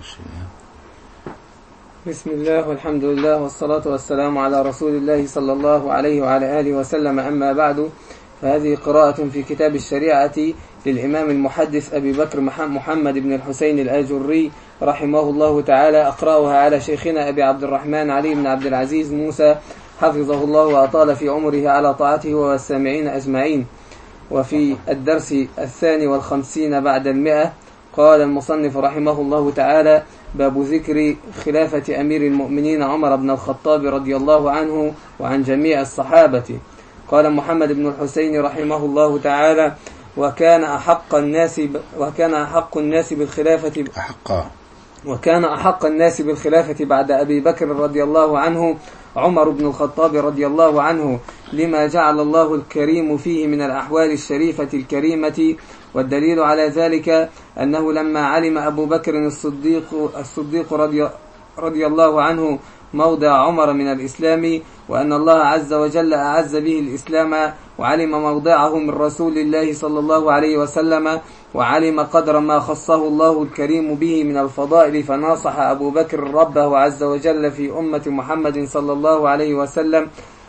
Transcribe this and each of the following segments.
بسم الله والحمد لله والصلاة والسلام على رسول الله صلى الله عليه وعلى آله وسلم. أما بعد، فهذه قراءة في كتاب الشريعة للإمام المحدث أبي بكر محمد بن الحسين الآجري رحمه الله تعالى، أقرأها على شيخنا أبي عبد الرحمن علي بن عبد العزيز موسى حفظه الله وأطال في عمره على طاعته والسامعين أجمعين. وفي الدرس 52 بعد 100 قال المصنف رحمه الله تعالى: باب ذكر خلافة أمير المؤمنين عمر بن الخطاب رضي الله عنه وعن جميع الصحابة. قال محمد بن الحسين رحمه الله تعالى: وكان أحق الناس بالخلافة بعد أبي بكر رضي الله عنه عمر بن الخطاب رضي الله عنه، لما جعل الله الكريم فيه من الأحوال الشريفة الكريمة. والدليل على ذلك أنه لما علم أبو بكر الصديق رضي الله عنه موضع عمر من الإسلام، وأن الله عز وجل أعز به الإسلام، وعلم موضعه من رسول الله صلى الله عليه وسلم، وعلم قدر ما خصه الله الكريم به من الفضائل، فناصح أبو بكر ربه عز وجل في أمة محمد صلى الله عليه وسلم،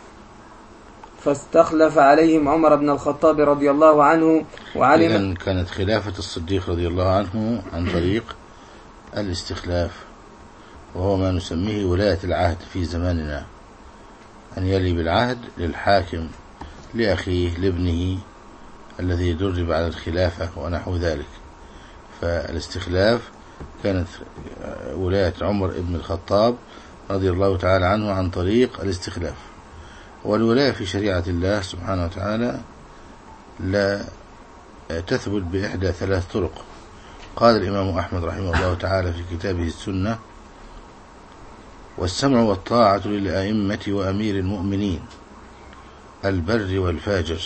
فاستخلف عليهم عمر بن الخطاب رضي الله عنه. وعلم إذن كانت خلافة الصديق رضي الله عنه عن طريق الاستخلاف، وهو ما نسميه ولاية العهد في زماننا، أن يلي بالعهد للحاكم لأخيه لابنه الذي يدرب على الخلافة ونحو ذلك. فالاستخلاف كانت ولاية عمر بن الخطاب رضي الله تعالى عنه عن طريق الاستخلاف. والولاية في شريعة الله سبحانه وتعالى لا تثبت بإحدى 3 طرق. قال الإمام أحمد رحمه الله تعالى في كتابه السنة: والسمع والطاعة للأئمة وأمير المؤمنين البر والفاجر.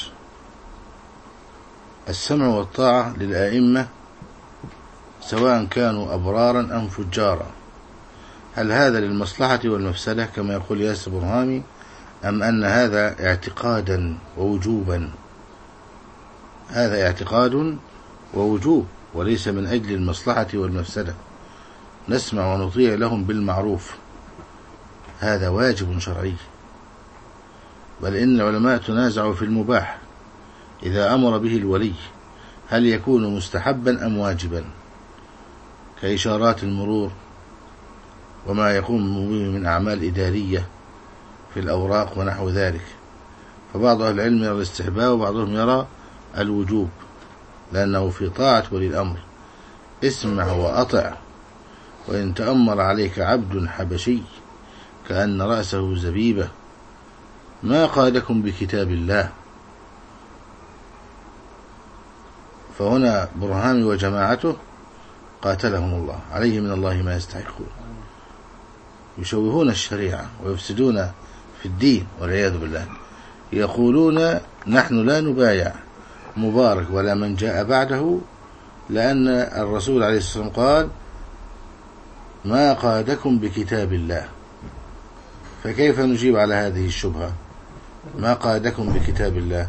السمع والطاعة للأئمة سواء كانوا أبرارا أم فجارا. هل هذا للمصلحة والمفسدة كما يقول ياسر برهامي، أم أن هذا اعتقادا ووجوبا؟ هذا اعتقاد ووجوب، وليس من أجل المصلحة والمفسدة. نسمع ونطيع لهم بالمعروف، هذا واجب شرعي. بل إن العلماء تنازعوا في المباح إذا أمر به الولي، هل يكون مستحبا أم واجبا، كإشارات المرور وما يقوم به من أعمال إدارية في الأوراق ونحو ذلك. فبعض أهل العلم يرى الاستحباب وبعضهم يرى الوجوب، لأنه في طاعة ولي الأمر. اسمع وأطع، وإن تأمر عليك عبد حبشي كأن رأسه زبيبة ما قادكم بكتاب الله. فهنا برهامي وجماعته قاتلهم الله، عليه من الله ما يستحقون، يشوهون الشريعة ويفسدون في الدين والعياذ بالله. يقولون نحن لا نبايع مبارك ولا من جاء بعده، لأن الرسول عليه الصلاة والسلام قال: ما قادكم بكتاب الله. فكيف نجيب على هذه الشبهة؟ ما قادكم بكتاب الله،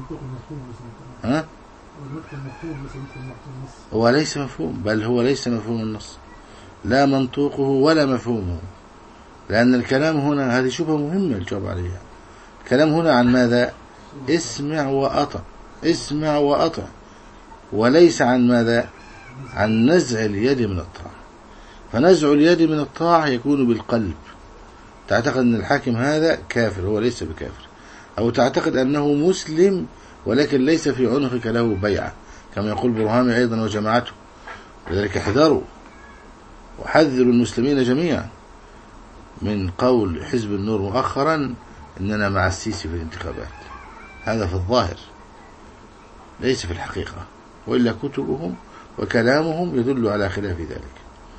هو ليس مفهوم، بل هو ليس مفهوم النص، لا منطوقه ولا مفهومه. لأن الكلام هنا، هذه شبهة مهمة الجواب عليها، الكلام هنا عن ماذا؟ اسمع وأطع، اسمع وأطع، وليس عن ماذا؟ عن نزع اليد من الطاعة. فنزع اليد من الطاعة يكون بالقلب، تعتقد أن الحاكم هذا كافر، هو ليس بكافر، أو تعتقد أنه مسلم ولكن ليس في عنقك له بيعة، كما يقول برهامي أيضا وجماعته. لذلك احذروا وحذروا المسلمين جميعا من قول حزب النور مؤخرا إننا مع السيسي في الانتخابات. هذا في الظاهر، ليس في الحقيقة، وإلا كتبهم وكلامهم يدل على خلاف ذلك.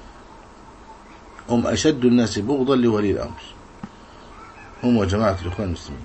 هم أشد الناس بغضا لولي الأمر، هم وجماعة الإخوان المسلمين.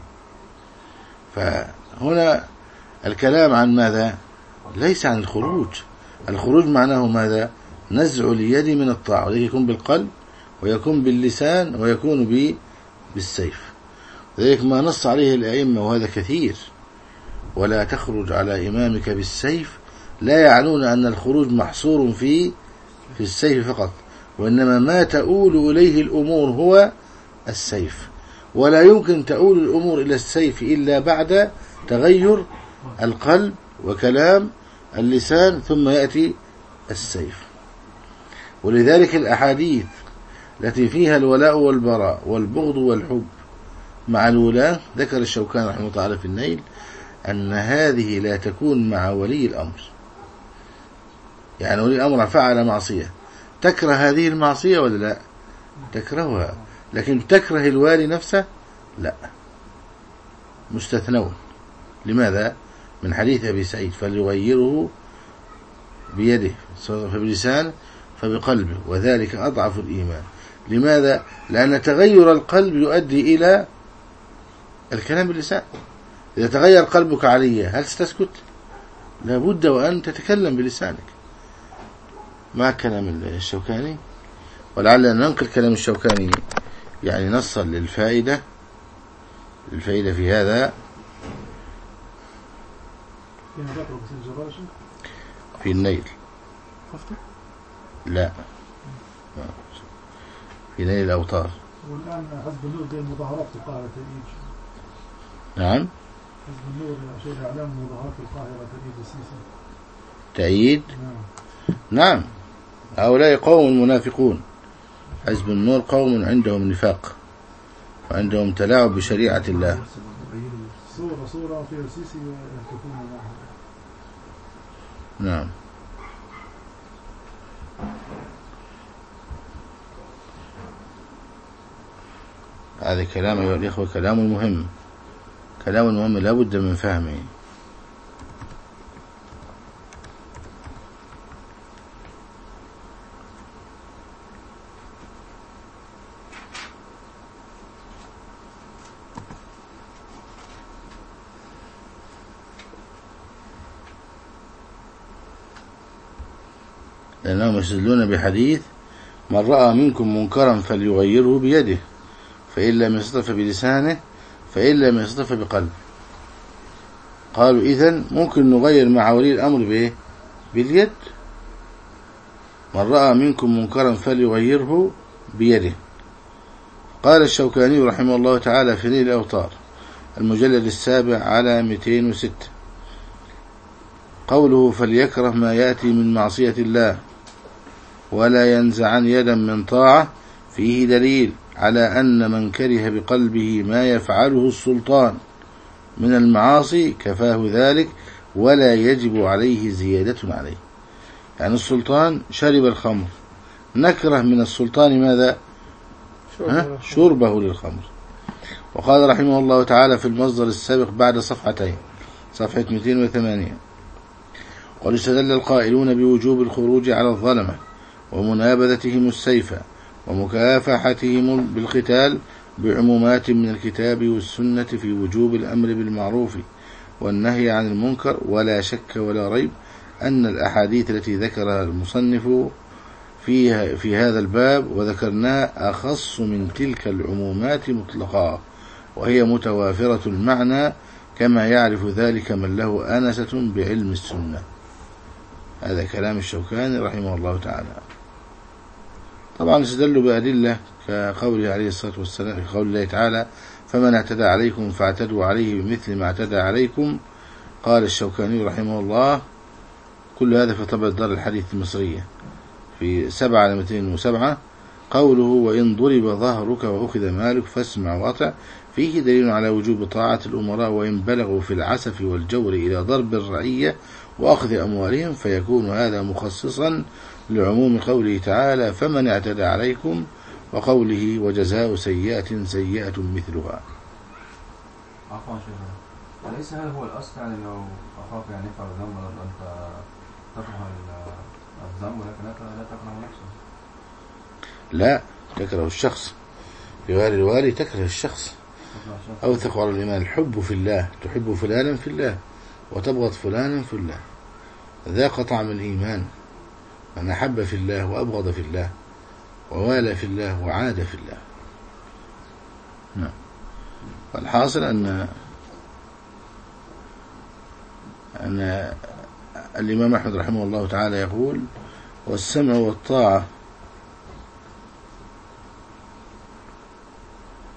فهنا الكلام عن ماذا؟ ليس عن الخروج. الخروج معناه ماذا؟ نزع اليد من الطاعة، وذلك يكون بالقلب ويكون باللسان ويكون بالسيف. ذلك ما نص عليه الأئمة، وهذا كثير: ولا تخرج على إمامك بالسيف، لا يعنون أن الخروج محصور في السيف فقط، وإنما ما تؤول إليه الأمور هو السيف، ولا يمكن تؤول الأمور إلى السيف إلا بعد تغير القلب وكلام اللسان، ثم يأتي السيف. ولذلك الأحاديث التي فيها الولاء والبراء والبغض والحب مع الولاة، ذكر الشوكاني رحمه الله تعالى في النيل أن هذه لا تكون مع ولي الأمر. يعني ولي الأمر فعل معصية، تكره هذه المعصية ولا لا؟ تكرهها، لكن تكره الوالي نفسه لا، مستثنون. لماذا؟ من حديث أبي سعيد فليغيره بيده فبلسانه فبقلبه وذلك أضعف الإيمان. لماذا؟ لأن تغير القلب يؤدي إلى الكلام باللسان. إذا تغير قلبك علي هل ستسكت؟ لا بد وأن تتكلم بلسانك. مع كلام الشوكاني، ولعلنا ننقل كلام الشوكاني يعني نصل للفائدة في هذا في النيل. لا في نيل الأوطار. والآن حزب النور زي مظاهرات في القاهرة تأييد. نعم حزب النور شيء إعلام مظاهرات في القاهرة تأييد السيسي. تأييد؟ نعم هؤلاء قوم منافقون. حزب النور قوم عندهم نفاق وعندهم تلاعب بشريعة الله. صورة في السيسي يهتفون معها. نعم. هذا كلام أيها الإخوة كلام مهم، كلام مهم لا بد من فهمه. لأنهم يستدلون بحديث من رأى منكم منكرا فليغيره بيده فإن لم يستطع فبلسانه فإن لم يستطع فبقلبه. قالوا إذن ممكن نغير مع ولي الأمر بإيه؟ باليد. من رأى منكم منكرا فليغيره بيده. قال الشوكاني رحمه الله تعالى في نيل الأوطار المجلد 7 على 206 قوله فليكره ما يأتي من معصية الله ولا ينزعن يدا من طاعة، فيه دليل على أن من كره بقلبه ما يفعله السلطان من المعاصي كفاه ذلك ولا يجب عليه زيادة عليه. يعني السلطان شرب الخمر، نكره من السلطان ماذا؟ شربه للخمر. وقال رحمه الله تعالى في المصدر السابق بعد صفحتين صفحة 208 قد استدل القائلون بوجوب الخروج على الظلمة ومنابذتهم السيف ومكافحتهم بالقتال بعمومات من الكتاب والسنة في وجوب الأمر بالمعروف والنهي عن المنكر، ولا شك ولا ريب أن الأحاديث التي ذكرها المصنف في هذا الباب وذكرناها أخص من تلك العمومات مطلقا، وهي متوافرة المعنى كما يعرف ذلك من له آنسة بعلم السنة. هذا كلام الشوكاني رحمه الله تعالى. طبعا استدلوا بأدلة كقوله عليه الصلاة والسلام في قول الله تعالى فمن اعتدى عليكم فاعتدوا عليه بمثل ما اعتدى عليكم. قال الشوكاني رحمه الله كل هذا في طبع دار الحديث المصرية في 7/207 قوله وإن ضرب ظهرك وأخذ مالك فاسمع وأطع، فيه دليل على وجوب طاعة الأمراء وإن بلغوا في العسف والجور إلى ضرب الرعية وأخذ أموالهم، فيكون هذا مخصصا لعموم قوله تعالى فمن اعتدى عليكم وقوله وجزاء سيئة سيئة مثلها. عفوا شيخنا، أليس هذا هو الأصل؟ يعني لو أخاف يعني يفعل الذنب أنت تكره الذنب ولكن لا تكره نفسه. لا تكره الشخص بغير الوالي، تكره الشخص. أوثق على الإيمان الحب في الله، تحب فلانا في الله وتبغض فلانا في الله، ذاق طعم الإيمان من أحب في الله وأبغض في الله ووالى في الله وعاد في الله. نعم. والحاصل أن الإمام أحمد رحمه الله تعالى يقول والسمع والطاعة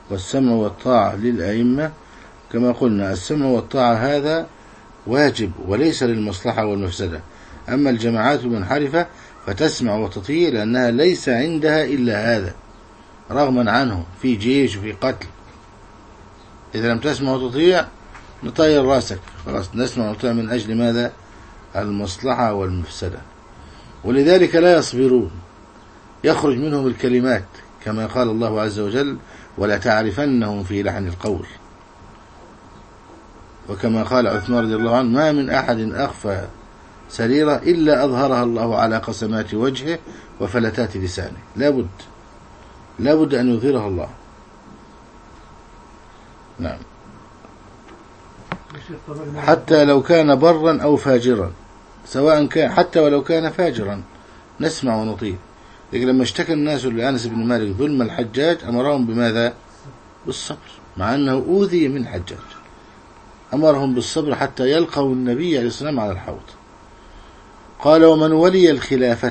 والسمع والطاعة للأئمة. كما قلنا السمع والطاعة هذا واجب وليس للمصلحة والمفسدة. أما الجماعات المنحرفة فتسمع وتطيع لأنها ليس عندها إلا هذا، رغما عنه في جيش وفي قتل. إذا لم تسمع وتطيع نطير راسك خلاص، نسمع وتطيع من أجل ماذا؟ المصلحة والمفسدة. ولذلك لا يصبرون، يخرج منهم الكلمات كما قال الله عز وجل: ولا تعرفنهم في لحن القول. وكما قال عثمان رضي الله عنه: ما من أحد أخفى سريرة إلا أظهرها الله على قسمات وجهه وفلتات لسانه. لابد أن يظهرها الله. نعم. حتى لو كان برا أو فاجرا، سواء كان حتى ولو كان فاجرا نسمع ونطيع. لكن لما اشتكى الناس لأنس بن مالك ظلم الحجاج أمرهم بماذا؟ بالصبر، مع أنه أوذي من حجاج، أمرهم بالصبر حتى يلقوا النبي عليه الصلاة والسلام على الحوض. قال: ومن ولي الخلافة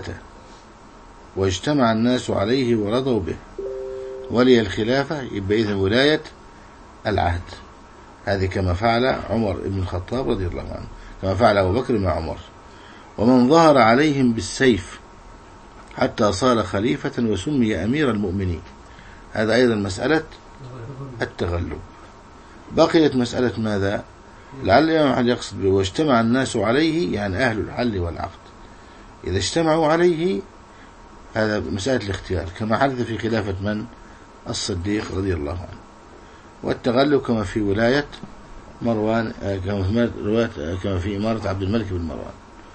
واجتمع الناس عليه ورضوا به. ولي الخلافة يبقى إذن ولاية العهد، هذه كما فعل عمر بن الخطاب رضي الله عنه، كما فعل أبو بكر مع عمر. ومن ظهر عليهم بالسيف حتى صار خليفة وسمي أمير المؤمنين، هذا أيضا مسألة التغلب. بقيت مسألة ماذا؟ لعل الإمام أحمد يقصد به واجتمع الناس عليه، يعني أهل الحل والعقد إذا اجتمعوا عليه، هذا مسألة الاختيار كما حدث في خلافة من؟ الصديق رضي الله عنه. والتغلب كما في ولاية مروان، كما في إمارة عبد الملك بن مروان.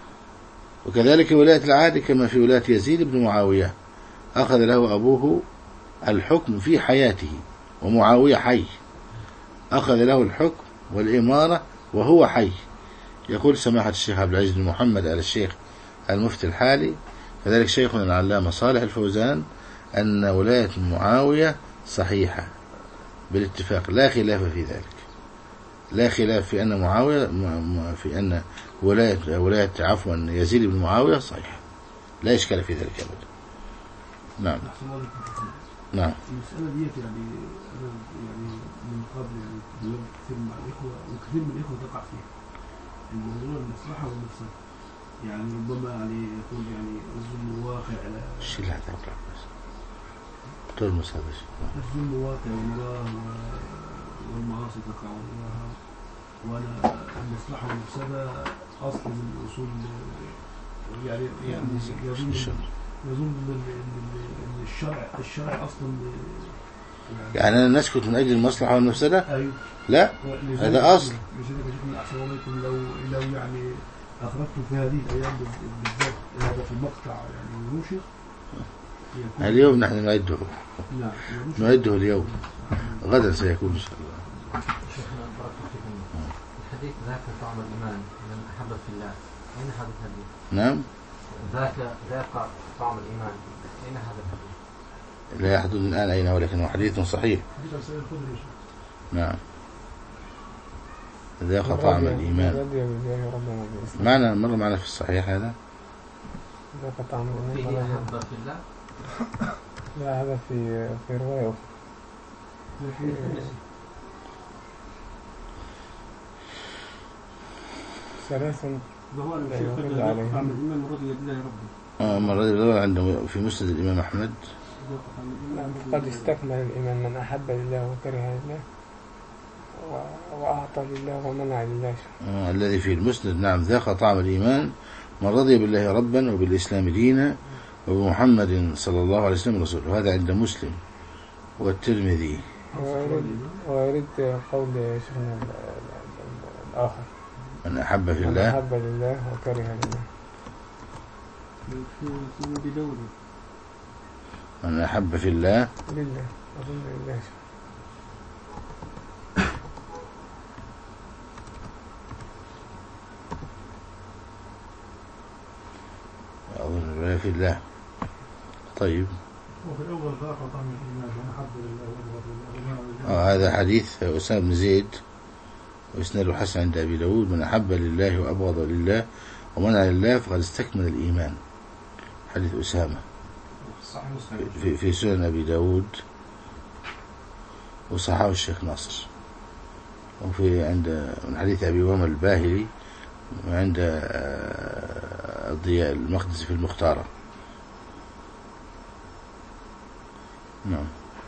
وكذلك ولاية العهد كما في ولاية يزيد بن معاوية، أخذ له أبوه الحكم في حياته ومعاوية حي، أخذ له الحكم والإمارة وهو حي. يقول سماحة الشيخ عبد العزيز بن محمد آل الشيخ المفتي الحالي، كذلك شيخنا العلامة صالح الفوزان، أن ولاية معاوية صحيحة بالاتفاق، لا خلاف في ذلك، لا خلاف في أن معاوية في أن ولاية يزيد بن معاوية صحيحة، لا إشكال في ذلك أبدا. نعم. نعم. المسألة ديت يعني من قبل كثير مع الإخوة، وكثير من الإخوة تقع فيها الموضوع المصلحة والمفسدة. يعني ربما يعني يكون يعني الظلم واقع على الشيء اللي هتقرأ بس تلمس هذا الشيء. الظلم واقع والمعاصي تقع وراها، وأنا المصلحة والمفسدة أصل من الأصول، يعني يظن ان الشرع اصلا يعني انا نسكت من اجل المصلحه والمفسده؟ أيوه. لا، هذا اصل. لذلك من احسن عليكم لو يعني اخرجتم في هذه الايام بالذات هذا في المقطع يعني ونشر اليوم نحن نعده. نعم نعده اليوم، غدا سيكون ان شاء الله. الحديث ذاك طعم الايمان من احب في الله، اين هذا الحديث؟ نعم. ذاك طعم الإيمان، أين هذا الحديث؟ لا يحدث الآن أين، ولكنه حديث صحيح. نعم. ذاق طعم الإيمان معنا مر معنا في الصحيح هذا. ذاق طعم الإيمان فيه أحب في الله. لا، هذا في رواية ثلاثا وهو الشيخ طعم الإيمان رضي بالله ربه. رضي الله عنده في مسند الإمام أحمد. قد استكمل الإيمان من أحب لله وكره لله وأعطى لله ومنع لله. الذي في المسند. نعم. ذاق طعم الإيمان من رضي بالله ربا وبالإسلام دينا وبمحمد صلى الله عليه وسلم رسوله. هذا عند مسلم والترمذي. ويريد قول شيخنا الآخر من أحب في الله، من أحب لله وكره لله. من أحب في الله لله، أظن لله. أظن في الله. طيب. وفي الأول ذاق طعم الإيمان من أحب لله وأبغض لله. هذا حديث أسامة بن زيد وإسناده حسن عند أبي داود. من أحب لله وأبغض لله ومنع لله فقد استكمل الإيمان. حديث أسامة في سنن أبي داود وصححه الشيخ ناصر. وفي عند من حديث أبي أمامة الباهلي وعند الضياء المقدسي في المختارة. نعم.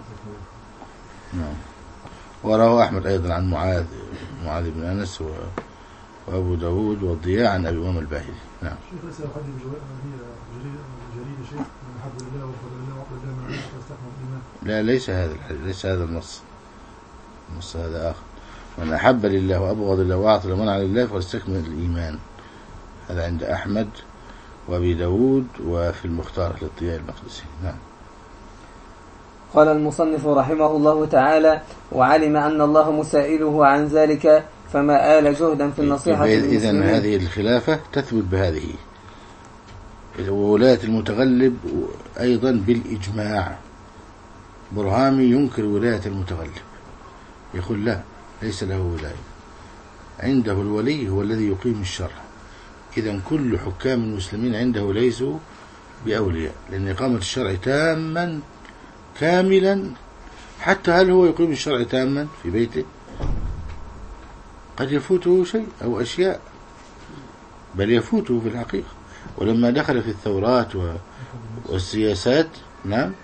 ورواه أحمد أيضا عن معاذ بن أنس وأبو داود والضياء عن أبي أمامة الباهلي. نعم. شيخ ليس أحد جريدة شيخ من حب الله وفضل الله وعقل الله من عمله واستحمل الإيمان. لا، ليس هذا الحديث، ليس هذا النص هذا آخر. من أحب لله وأبغض الله وأعطى ومنع لله فاستكمل الإيمان. هذا عند أحمد وأبي داود وفي المختار للضياء المقدسي. نعم. قال المصنف رحمه الله تعالى: وعلم أن الله مسائله عن ذلك فما آل جهدا في النصيحة للمسلمين. إذن هذه الخلافة تثبت بهذه، وولاية المتغلب أيضا بالإجماع. برهامي ينكر ولاية المتغلب، يقول لا، ليس له ولاية، عنده الولي هو الذي يقيم الشرع. إذن كل حكام المسلمين عنده ليسوا بأولياء، لأن إقامة الشرع تاما كاملا. حتى هل هو يقيم الشرع تاما في بيته؟ قد يفوته شيء أو أشياء، بل يفوته في الحقيقة. ولما دخل في الثورات والسياسات، نعم،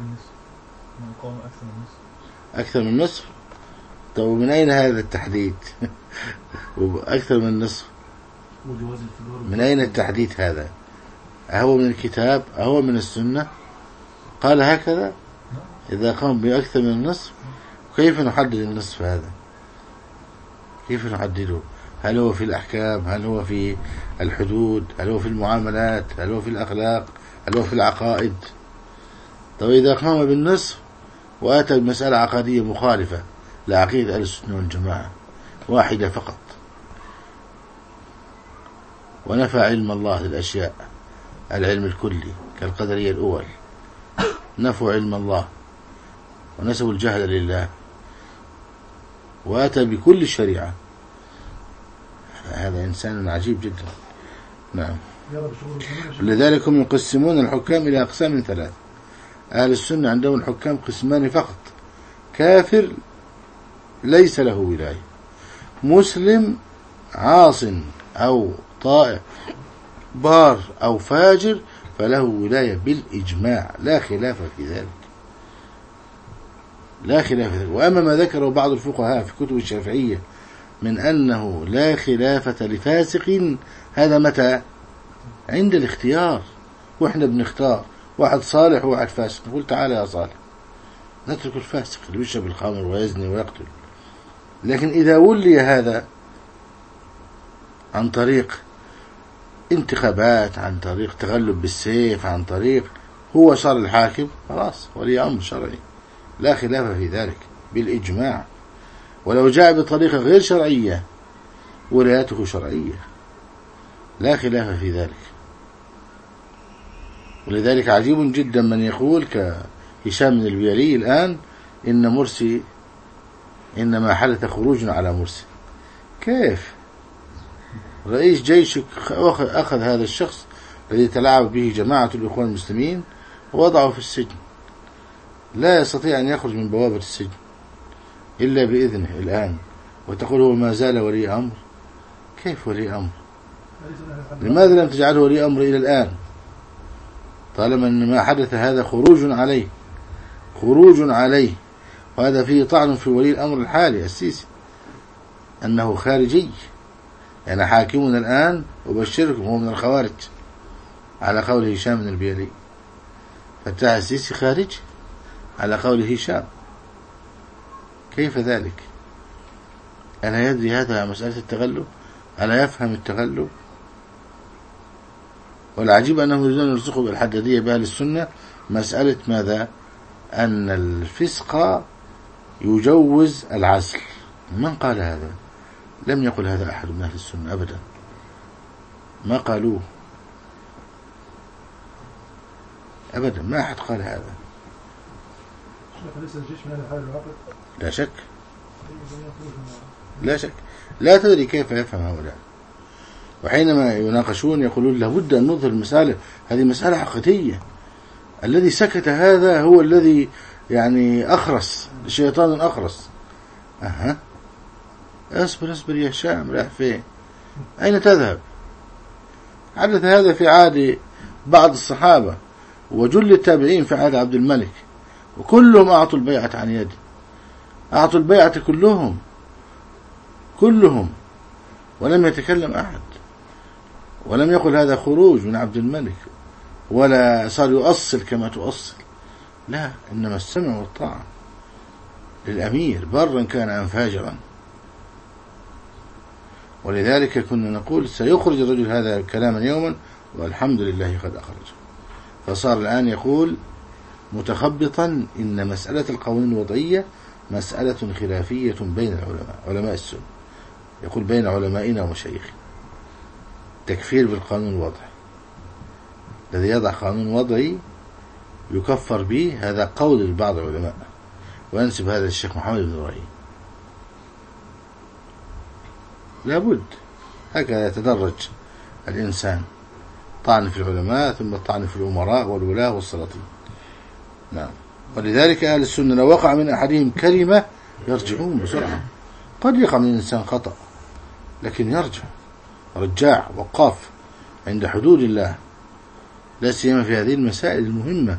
أكثر من نصف. طب من أين هذا التحديد؟ أكثر من نصف، من أين التحديد هذا؟ أهو من الكتاب؟ أهو من السنة؟ قال هكذا إذا قام بأكثر من النصف. كيف نحدد النصف هذا؟ كيف نحدده؟ هل هو في الأحكام؟ هل هو في الحدود؟ هل هو في المعاملات؟ هل هو في الأخلاق؟ هل هو في العقائد؟ طب إذا قام بالنصف وآتى بمسألة عقدية مخالفة لعقيدة أهل السنة والجماعة واحدة فقط، ونفى علم الله للأشياء، العلم الكلي كالقدرية الأول، نفوا علم الله ونسبوا الجهل لله، وآتى بكل الشريعة، هذا إنسان عجيب جدا. نعم. لذلك هم يقسمون الحكام إلى أقسام 3. أهل السنة عندهم الحكام قسمان فقط: كافر ليس له ولاية، مسلم عاص أو طائع، بار أو فاجر فله ولاية بالإجماع، لا خلاف في ذلك، لا خلاف في ذلك. وأما ما ذكره بعض الفقهاء في كتب الشافعية من أنه لا خلافة لفاسق، هذا متى؟ عند الاختيار، وإحنا بنختار واحد صالح وواحد فاسق، نقول تعالى يا صالح، نترك الفاسق اللي بيشرب الخمر ويزني ويقتل. لكن إذا ولي هذا عن طريق انتخابات، عن طريق تغلب بالسيف، عن طريق هو صار الحاكم، خلاص ولي أمر شرعي، لا خلاف في ذلك بالإجماع. ولو جاء بطريقة غير شرعية ولايته شرعية، لا خلاف في ذلك. ولذلك عجيب جدا من يقول كهشام بن البيلي الآن إن مرسي إنما حدث خروج على مرسي. كيف؟ رئيس جيشك أخذ هذا الشخص الذي تلاعب به جماعة الإخوان المسلمين ووضعه في السجن، لا يستطيع أن يخرج من بوابة السجن إلا بإذنه الآن، وتقول هو ما زال ولي أمر. كيف ولي أمر؟ لماذا لم تجعله ولي أمر إلى الآن، طالما أن ما حدث هذا خروج عليه، وهذا فيه طعن في ولي الأمر الحالي السيسي أنه خارجي. يعني حاكمنا الآن أبشركم هو من الخوارج على قول هشام بن البيلي، فتح السيسي خارج على قول هشام. كيف ذلك؟ ألا يدري هذا مسألة التغلب؟ ألا يفهم التغلب؟ والعجيب أنهم يريدون أن يرزقوا بالحدادية بأهل السنة مسألة ماذا؟ أن الفسق يجوز العزل. من قال هذا؟ لم يقل هذا أحد من أهل السنة أبدا، ما قالوه أبدا، ما أحد قال هذا. لا شك، لا شك، لا تدري كيف يفهم هؤلاء. وحينما يناقشون يقولون لابد أن نظهر المسألة، هذه مسألة عقدية، الذي سكت هذا هو الذي يعني أخرس، شيطان أخرس. أها، اصبر يا هشام، رايح فين؟ أين تذهب؟ حدث هذا في عهد بعض الصحابة وجل التابعين في عهد عبد الملك، وكلهم أعطوا البيعة عن يده، أعطوا البيعة كلهم، ولم يتكلم أحد، ولم يقل هذا خروج من عبد الملك، ولا صار يؤصل كما تؤصل، لا، إنما السمع والطاعة للأمير برا كان أم فاجرا. ولذلك كنا نقول سيخرج الرجل هذا كلاما يوما والحمد لله قد أخرجه. فصار الآن يقول متخبطا إن مسألة القوانين الوضعية مسألة خلافية بين العلماء، علماء السنة، يقول بين علمائنا ومشايخنا. تكفير بالقانون الوضعي، الذي يضع قانون وضعي يكفر به، هذا قول لبعض العلماء، وينسب هذا الشيخ محمد بن إبراهيم. لابد هكذا يتدرج الإنسان، طعن في العلماء ثم طعن في الأمراء والولاة والسلاطين. نعم. ولذلك أهل السنة لو وقع من أحدهم كلمة يرجعون بسرعة. قد يقع من الإنسان خطأ لكن يرجع، رجاع وقاف عند حدود الله، لا سيما في هذه المسائل المهمة.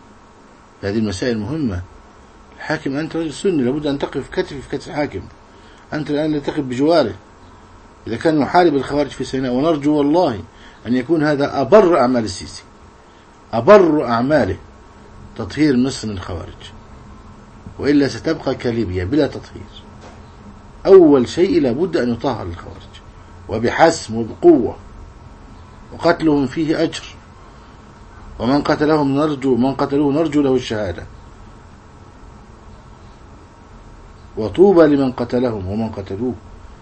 الحاكم، أنت رجل سني لابد أن تقف كتف في كتف الحاكم، أنت الآن لا تقف بجواره. إذا كان يحارب الخوارج في سيناء، ونرجو والله أن يكون هذا أبر أعمال السيسي، أبر أعماله تطهير مصر من الخوارج، وإلا ستبقى كليبيا بلا تطهير. أول شيء لابد أن يطهر الخوارج، وبحسم وبقوة، وقتلهم فيه أجر، ومن قتلوه نرجو له الشهادة، وطوبى لمن قتلهم ومن قتلوه.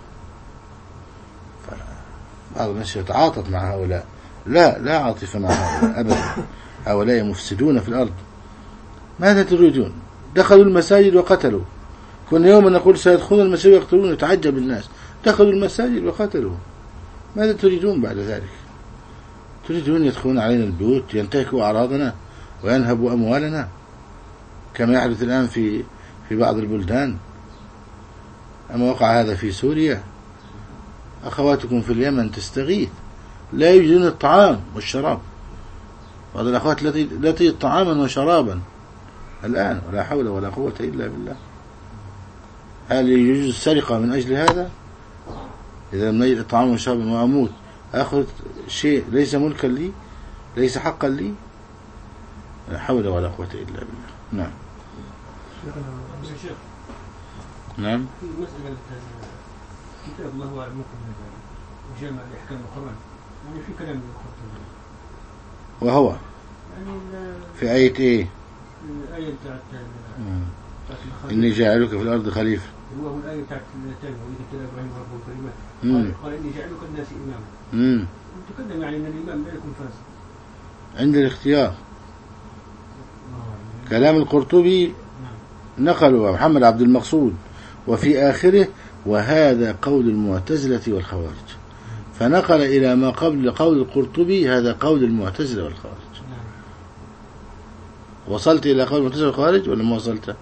بعض الناس يتعاطف مع هؤلاء، لا عاطفة مع هؤلاء أبدا. هؤلاء مفسدون في الأرض. ماذا تريدون؟ دخلوا المساجد وقتلوا. كنا يوما نقول سيدخلون المساجد ويقتلون، يتعجب الناس، دخلوا المساجد وقتلوا. ماذا تريدون بعد ذلك؟ تريدون يدخلون علينا البيوت، ينتهكوا أعراضنا وينهبوا أموالنا كما يحدث الآن في بعض البلدان. أما وقع هذا في سوريا، أخواتكم في اليمن تستغيث، لا يجدون الطعام والشراب. بعض الأخوات لا تجد طعاما وشرابا الآن، ولا حول ولا قوة إلا بالله. هل يجوز السرقة من أجل هذا؟ إذا لم يجد طعام وشراب وأموت أخذ شيء ليس ملكا لي، ليس حقا لي؟ لا حول ولا قوة إلا بالله. نعم. نعم. في مسألة كتاب الله هو المكمل وجامع الأحكام القرآن، يعني في كلام القرآن، وهو يعني في آية إيه؟ الآية بتاعت إني جاعلك في الأرض خليفة. هو الآية بتاعت التانية، وإذا ابتلى إبراهيم ربه كلمات قال إني جاعلك الناس إماما. تقدم يعني أن الإمام لا يكون فاسد عند الاختيار. كلام القرطبي نقله محمد عبد المقصود، وفي آخره وهذا قول المعتزلة والخوارج، فنقل إلى ما قبل قول القرطبي هذا قول المعتزلة والخوارج. وصلت إلى قول المعتزلة والخوارج ولا ما وصلت؟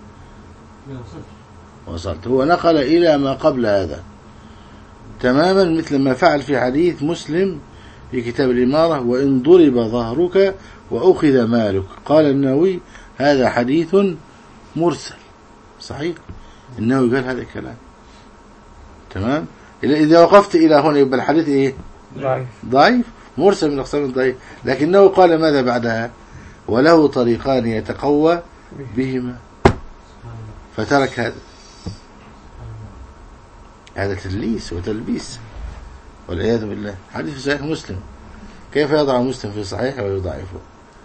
وصلت. هو نقل إلى ما قبل هذا تماما، مثل ما فعل في حديث مسلم في كتاب الإمارة: وإن ضرب ظهرك وأخذ مالك. قال النووي هذا حديث مرسل صحيح، النووي قال هذا الكلام تمام. إذا وقفت إلى هنا يبقى الحديث إيه؟ ضعيف، مرسل من أقسام ضعيف. لكنه قال ماذا بعدها؟ وله طريقان يتقوى بهما، فترك هذا تدليس وتلبيس والعياذ بالله. حديث في صحيح مسلم، كيف يضع مسلم في صحيح ويضعفه؟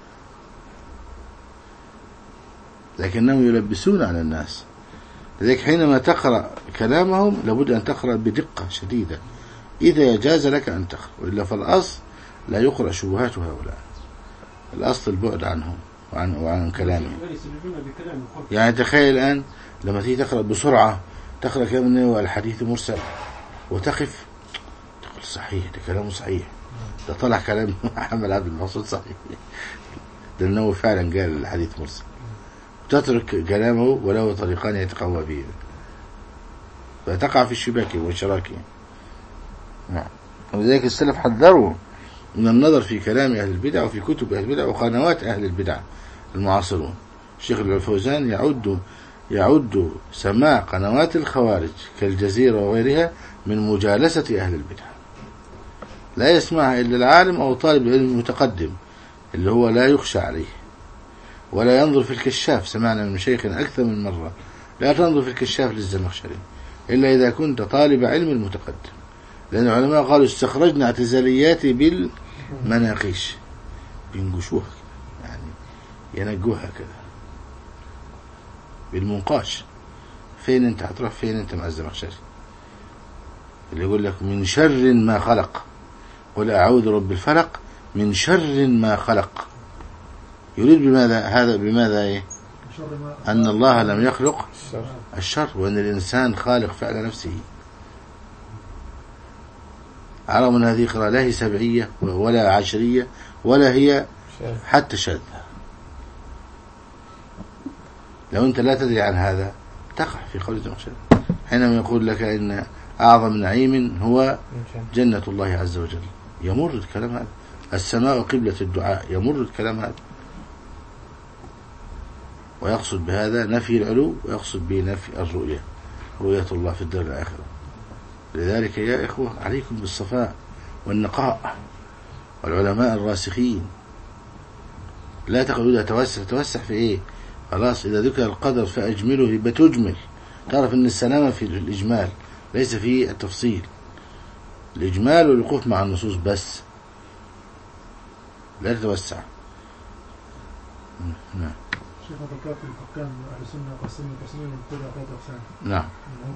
لكنهم يلبسون على الناس. لذلك حينما تقرأ كلامهم لابد أن تقرأ بدقة شديدة، إذا جاز لك أن تقرأ، وإلا فالأصل لا يقرأ شبهات هؤلاء، الأصل البعد عنهم وعن كلامهم. يعني تخيل الآن لما تيجي تقرأ بسرعة، تقرأ كلام النووي الحديث مرسل، وتقف تقول صحيح، ده كلامه صحيح، ده طلع كلام محمد عبد المقصود صحيح، ده النووي فعلا قال الحديث مرسل. تترك كلامه وله طريقان يتقوى به، فتقع في الشباك والشراك. نعم. ولذلك السلف حذروا من النظر في كلام أهل البدع وفي كتب أهل البدع وقنوات أهل البدع المعاصرون. الشيخ الفوزان يعد سماع قنوات الخوارج كالجزيرة وغيرها من مجالسة أهل البدع، لا يسمعها إلا العالم أو طالب العلم المتقدم اللي هو لا يخشى عليه، ولا ينظر في الكشاف. سمعنا من مشايخنا أكثر من مرة لا تنظر في الكشاف للزمخشري إلا إذا كنت طالب علم المتقدم، لأن العلماء قالوا استخرجنا اعتزاليات بالمناقيش، بينقشوها يعني ينقوها كده بالمنقاش. فين انت هتروح فين انت مع الزمخشري اللي يقول لك من شر ما خلق، قل أعوذ رب الفلق من شر ما خلق؟ يريد بماذا هذا؟ بماذا ايه؟ أن الله لم يخلق الشر، وأن الإنسان خالق فعل نفسه. على من هذه قراءة لا هي سبعية ولا عشرية ولا هي حتى شاذة. لو أنت لا تدري عن هذا تقع في قول الزمخشري حينما يقول لك إن أعظم نعيم هو جنة الله عز وجل. يمر الكلام هذا، السماء قبلة الدعاء، يمر الكلام هذا، ويقصد بهذا نفي العلو ويقصد به نفي الرؤية، رؤية الله في الدار الآخرة. لذلك يا إخوة عليكم بالصفاء والنقاء والعلماء الراسخين. لا تقعدوا توسع في إيه؟ خلاص إذا ذكر القدر فأجمله يبقى تجمل. تعرف أن السلامة في الإجمال ليس في التفصيل. الإجمال والوقوف مع النصوص بس، لا تتوسع. نعم. شيخ ذكرت الحكام أهل السنة قسموا تقسيمين مبتدع ثلاثة أقسام. نعم.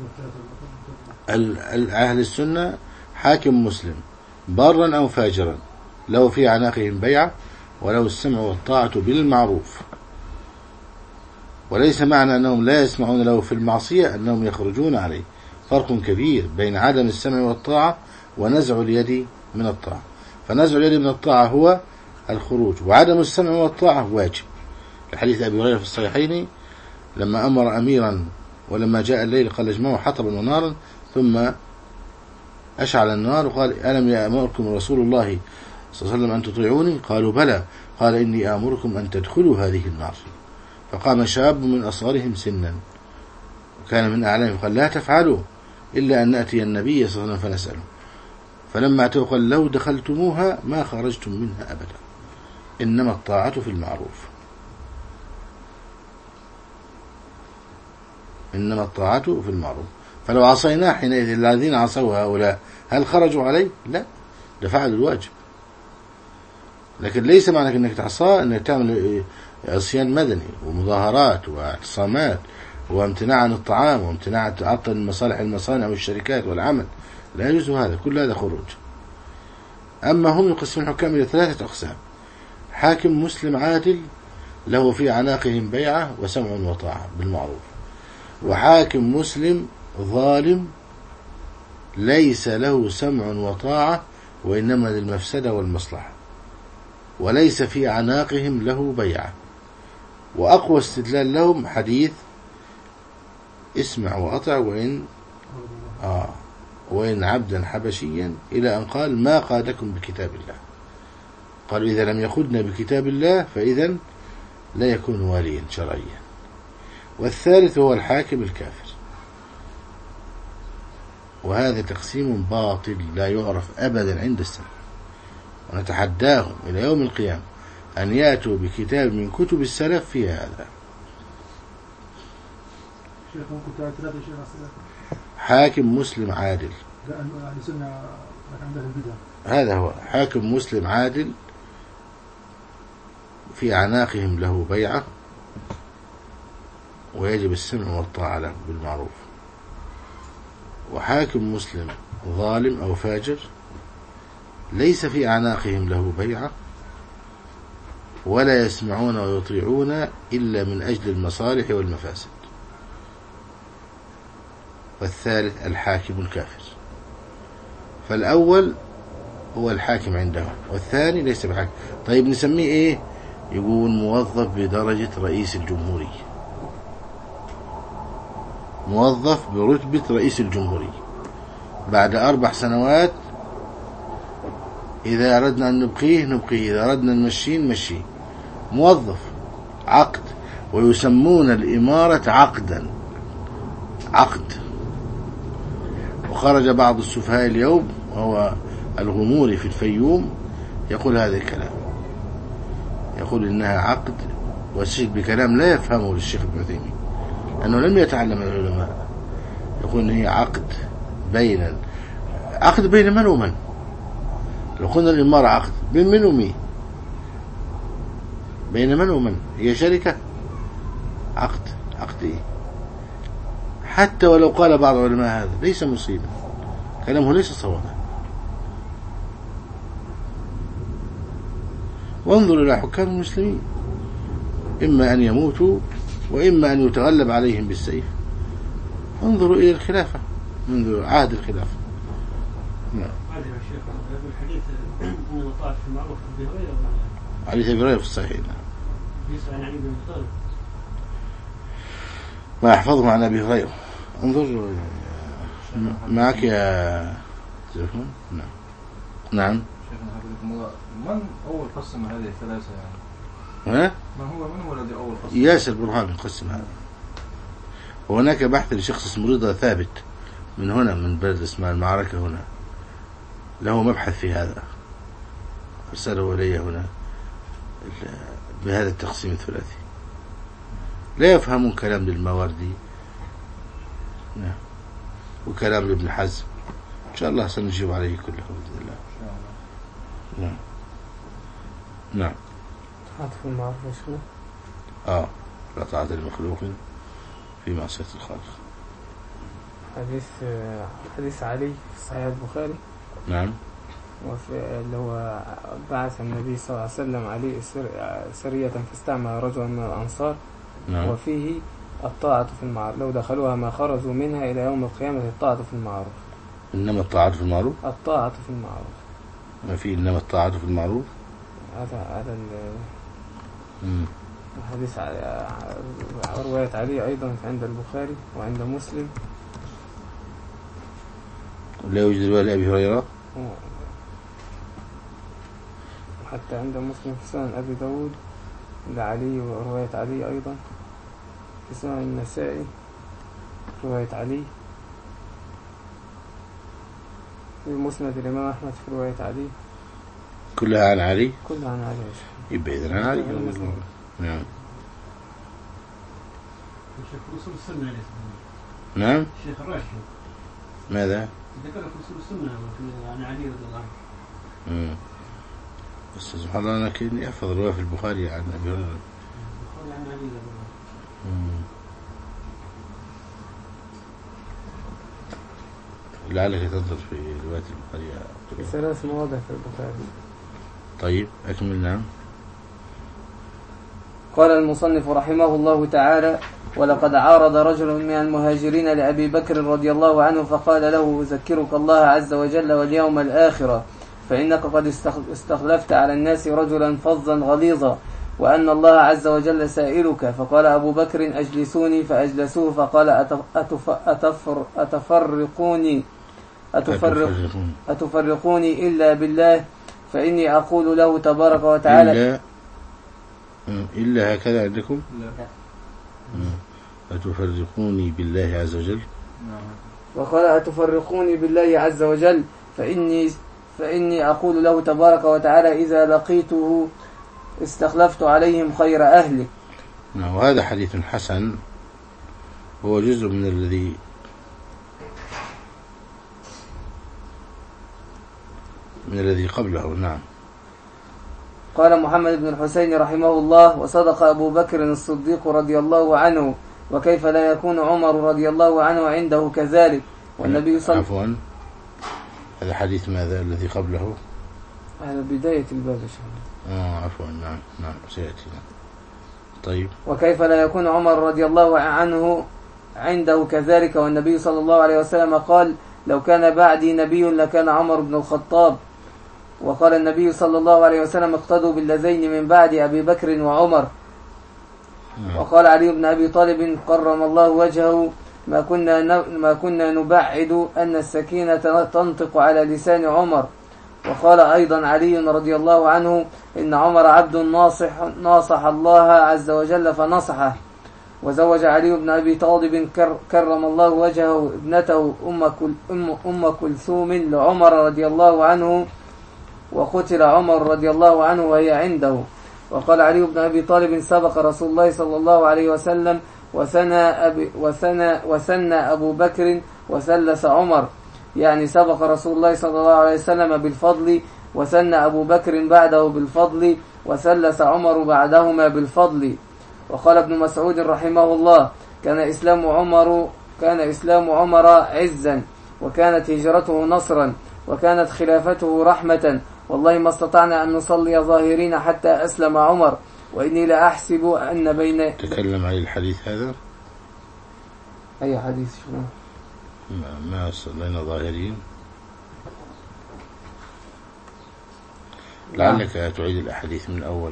أهل السنة حاكم مسلم بارا أو فاجرا له في عناقهم بيعة وله السمع والطاعة بالمعروف، وليس معنى أنهم لا يسمعون له في المعصية أنهم يخرجون عليه. فرق كبير بين عدم السمع والطاعة ونزع اليد من الطاعة. فنزع اليد من الطاعة هو الخروج، وعدم السمع والطاعة واجب. الحديث أبي هريرة في الصحيحين لما أمر أميرا ولما جاء الليل قال اجمعوا حطبا ونارا ثم أشعل النار وقال ألم يأمركم رسول الله صلى الله عليه وسلم أن تطيعوني؟ قالوا بلى. قال إني آمركم أن تدخلوا هذه النار. فقام شاب من أصغرهم سنا وكان من أعلامهم قال لا تفعلوا إلا أن نأتي النبي صلى الله عليه وسلم فنسأله. فلما أتوا قال لو دخلتموها ما خرجتم منها أبدا، إنما الطاعة في المعروف. إنما الطاعة في المعروف. فلو عصينا حينئذ الذين عصوا هؤلاء هل خرجوا عليه؟ لا، ده فعلوا الواجب. لكن ليس معنى أنك تعصى أنك تعمل عصيان مدني ومظاهرات واعتصامات وامتناع عن الطعام وامتناع تعطل مصالح المصانع والشركات والعمل. لا يجوز هذا، كل هذا خروج. أما هم يقسمون الحكام إلى ثلاثة أقسام: حاكم مسلم عادل له في عناقهم بيعة وسمع وطاعة بالمعروف، وحاكم مسلم ظالم ليس له سمع وطاعة وإنما للمفسدة والمصلحة، وليس في عناقهم له بيعة. وأقوى استدلال لهم حديث اسمع وأطع وإن عبدا حبشيا، إلى أن قال ما قادكم بكتاب الله. قالوا إذا لم يقودنا بكتاب الله فإذا لا يكون واليا شرعيا. والثالث هو الحاكم الكافر، وهذا تقسيم باطل لا يعرف أبدا عند السلف، ونتحداهم إلى يوم القيامة أن يأتوا بكتاب من كتب السلف في هذا. حاكم مسلم عادل، هذا هو حاكم مسلم عادل في عناقهم له بيعة ويجب السمع والطاعة له بالمعروف. وحاكم مسلم ظالم أو فاجر ليس في عناقهم له بيعة ولا يسمعون ويطيعون إلا من أجل المصالح والمفاسد. والثالث الحاكم الكافر. فالأول هو الحاكم عندهم، والثاني ليس بحاكم. طيب نسميه إيه؟ يقول موظف بدرجة رئيس الجمهورية، موظف برتبة رئيس الجمهورية. بعد 4 سنوات إذا أردنا أن نبقيه، إذا أردنا نمشيه نمشيه. موظف، عقد. ويسمون الإمارة عقدا، عقد. وخرج بعض السفهاء اليوم وهو الغموري في الفيوم يقول هذا الكلام، يقول إنها عقد، واستشهد بكلام لا يفهمه للشيخ ابن عثيمين لأنه لم يتعلم العلماء. يقول إن هي عقد بين من ومن. لو قلنا الإمارة عقد بين من ومين؟ بين من ومن؟ هي شركة، عقد إيه؟ حتى ولو قال بعض العلماء هذا ليس مصيبا، كلامه ليس صوابا. وانظر إلى حكام المسلمين، إما أن يموتوا وإما أن يتغلب عليهم بالسيف. انظروا إلى الخلافة منذ عهد الخلافة. نعم. الحديث أن الطاعة في المعروف أبي هريرة، حديث أبي هريرة في الصحيح. يسأل عن علي بن أبي طالب ما يحفظه عن أبي هريرة. انظر معك يا تليفون. نعم. شيخنا حفظكم الله، من أول قسم هذه الثلاثة يعني؟ ها؟ من هو الذي أول قسم؟ ياسر برهان قسم هذا. وهناك بحث لشخص اسمه رضا ثابت من هنا، من بلد اسمها المعركة هنا، له مبحث في هذا، أرسله إلي هنا بهذا التقسيم الثلاثي. لا يفهمون كلام للماوردي وكلام لابن حزم. إن شاء الله سنجيب عليه كله بإذن الله. نعم. تعاطف المعروف يا شيخنا. لا طاعة لمخلوق في معصية الخالق. حديث علي في صحيح البخاري. نعم. وفي اللي هو بعث النبي صلى الله عليه وسلم عليه سرية فاستعمل رجلا من الأنصار. نعم. وفيه الطاعة في المعروف، لو دخلوها ما خرجوا منها إلى يوم القيامة. الطاعة في المعروف. إنما الطاعة في المعروف. الطاعة في المعروف. ما في إنما الطاعة في المعروف. هذا الحديث رواية علي أيضا عند البخاري وعند مسلم. لا يوجد رواية لأبي هريرة. وحتى عند مسلم في سنن أبي داود لعلي، ورواية علي أيضا في سنن النسائي رواية علي، في مسند الإمام أحمد في رواية علي. كلها عن علي. كلها عن علي. يبقى إذن عن علي. نعم. الشيخ رسول السنة. نعم. الشيخ الراشد ماذا؟ ذكر في رسول السنة عن علي رضي الله عنه. بس سبحان الله، أنا كني أحفظ رواية في البخاري عن أبي هريرة. البخاري عن علي رضي الله عنه. لعلك تنظر في رواية البخاري. في 3 مواضع في البخاري. طيب أكمل. نعم. قال المصنف رحمه الله تعالى: ولقد عارض رجل من المهاجرين لأبي بكر رضي الله عنه فقال له: أذكرك الله عز وجل واليوم الآخرة، فإنك قد استخلفت على الناس رجلا فظا غليظا، وأن الله عز وجل سائلك. فقال أبو بكر: أجلسوني. فأجلسوه. فقال: أتفرقوني إلا بالله، فإني أقول له تبارك وتعالى إلا هكذا عندكم؟ لا. أتفرقوني بالله عز وجل. وقال: أتفرقوني بالله عز وجل، فإني أقول له تبارك وتعالى: إذا لقيته استخلفت عليهم خير أهله. وهذا حديث حسن، هو جزء من الذي قبله. نعم. قال محمد بن الحسين رحمه الله: وصدق أبو بكر الصديق رضي الله عنه، وكيف لا يكون عمر رضي الله عنه عنده كذلك. والنبي صلى الله عليه وسلم. عفوا، هذا حديث ماذا الذي قبله؟ هذا بداية الباب. عفوا. نعم سيأتي. طيب. وكيف لا يكون عمر رضي الله عنه عنده كذلك. والنبي صلى الله عليه وسلم قال: لو كان بعدي نبي لكان عمر بن الخطاب. وقال النبي صلى الله عليه وسلم: اقتدوا باللذين من بعد أبي بكر وعمر. وقال علي بن أبي طالب قرم الله وجهه: ما كنا نبعد أن السكينة تنطق على لسان عمر. وقال أيضا علي رضي الله عنه إن عمر عبد ناصح الله عز وجل فنصحه. وزوج علي بن أبي طالب كرم الله وجهه ابنته أم كلثوم لعمر رضي الله عنه، وقتل عمر رضي الله عنه وهي عنده. وقال علي بن أبي طالب سبق رسول الله صلى الله عليه وسلم وثنى أبو بكر وثلث عمر، يعني سبق رسول الله صلى الله عليه وسلم بالفضل، وثنى أبو بكر بعده بالفضل، وثلث عمر بعدهما بالفضل. وقال ابن مسعود رحمه الله كان إسلام عمر عزا، وكانت هجرته نصرا، وكانت خلافته رحمة، والله ما استطعنا أن نصلي ظاهرين حتى أسلم عمر، وإني لأحسب أن بين. تكلم عن الحديث هذا. أي حديث شنو؟ ما صلينا ظاهرين. لعلك تعيد الأحاديث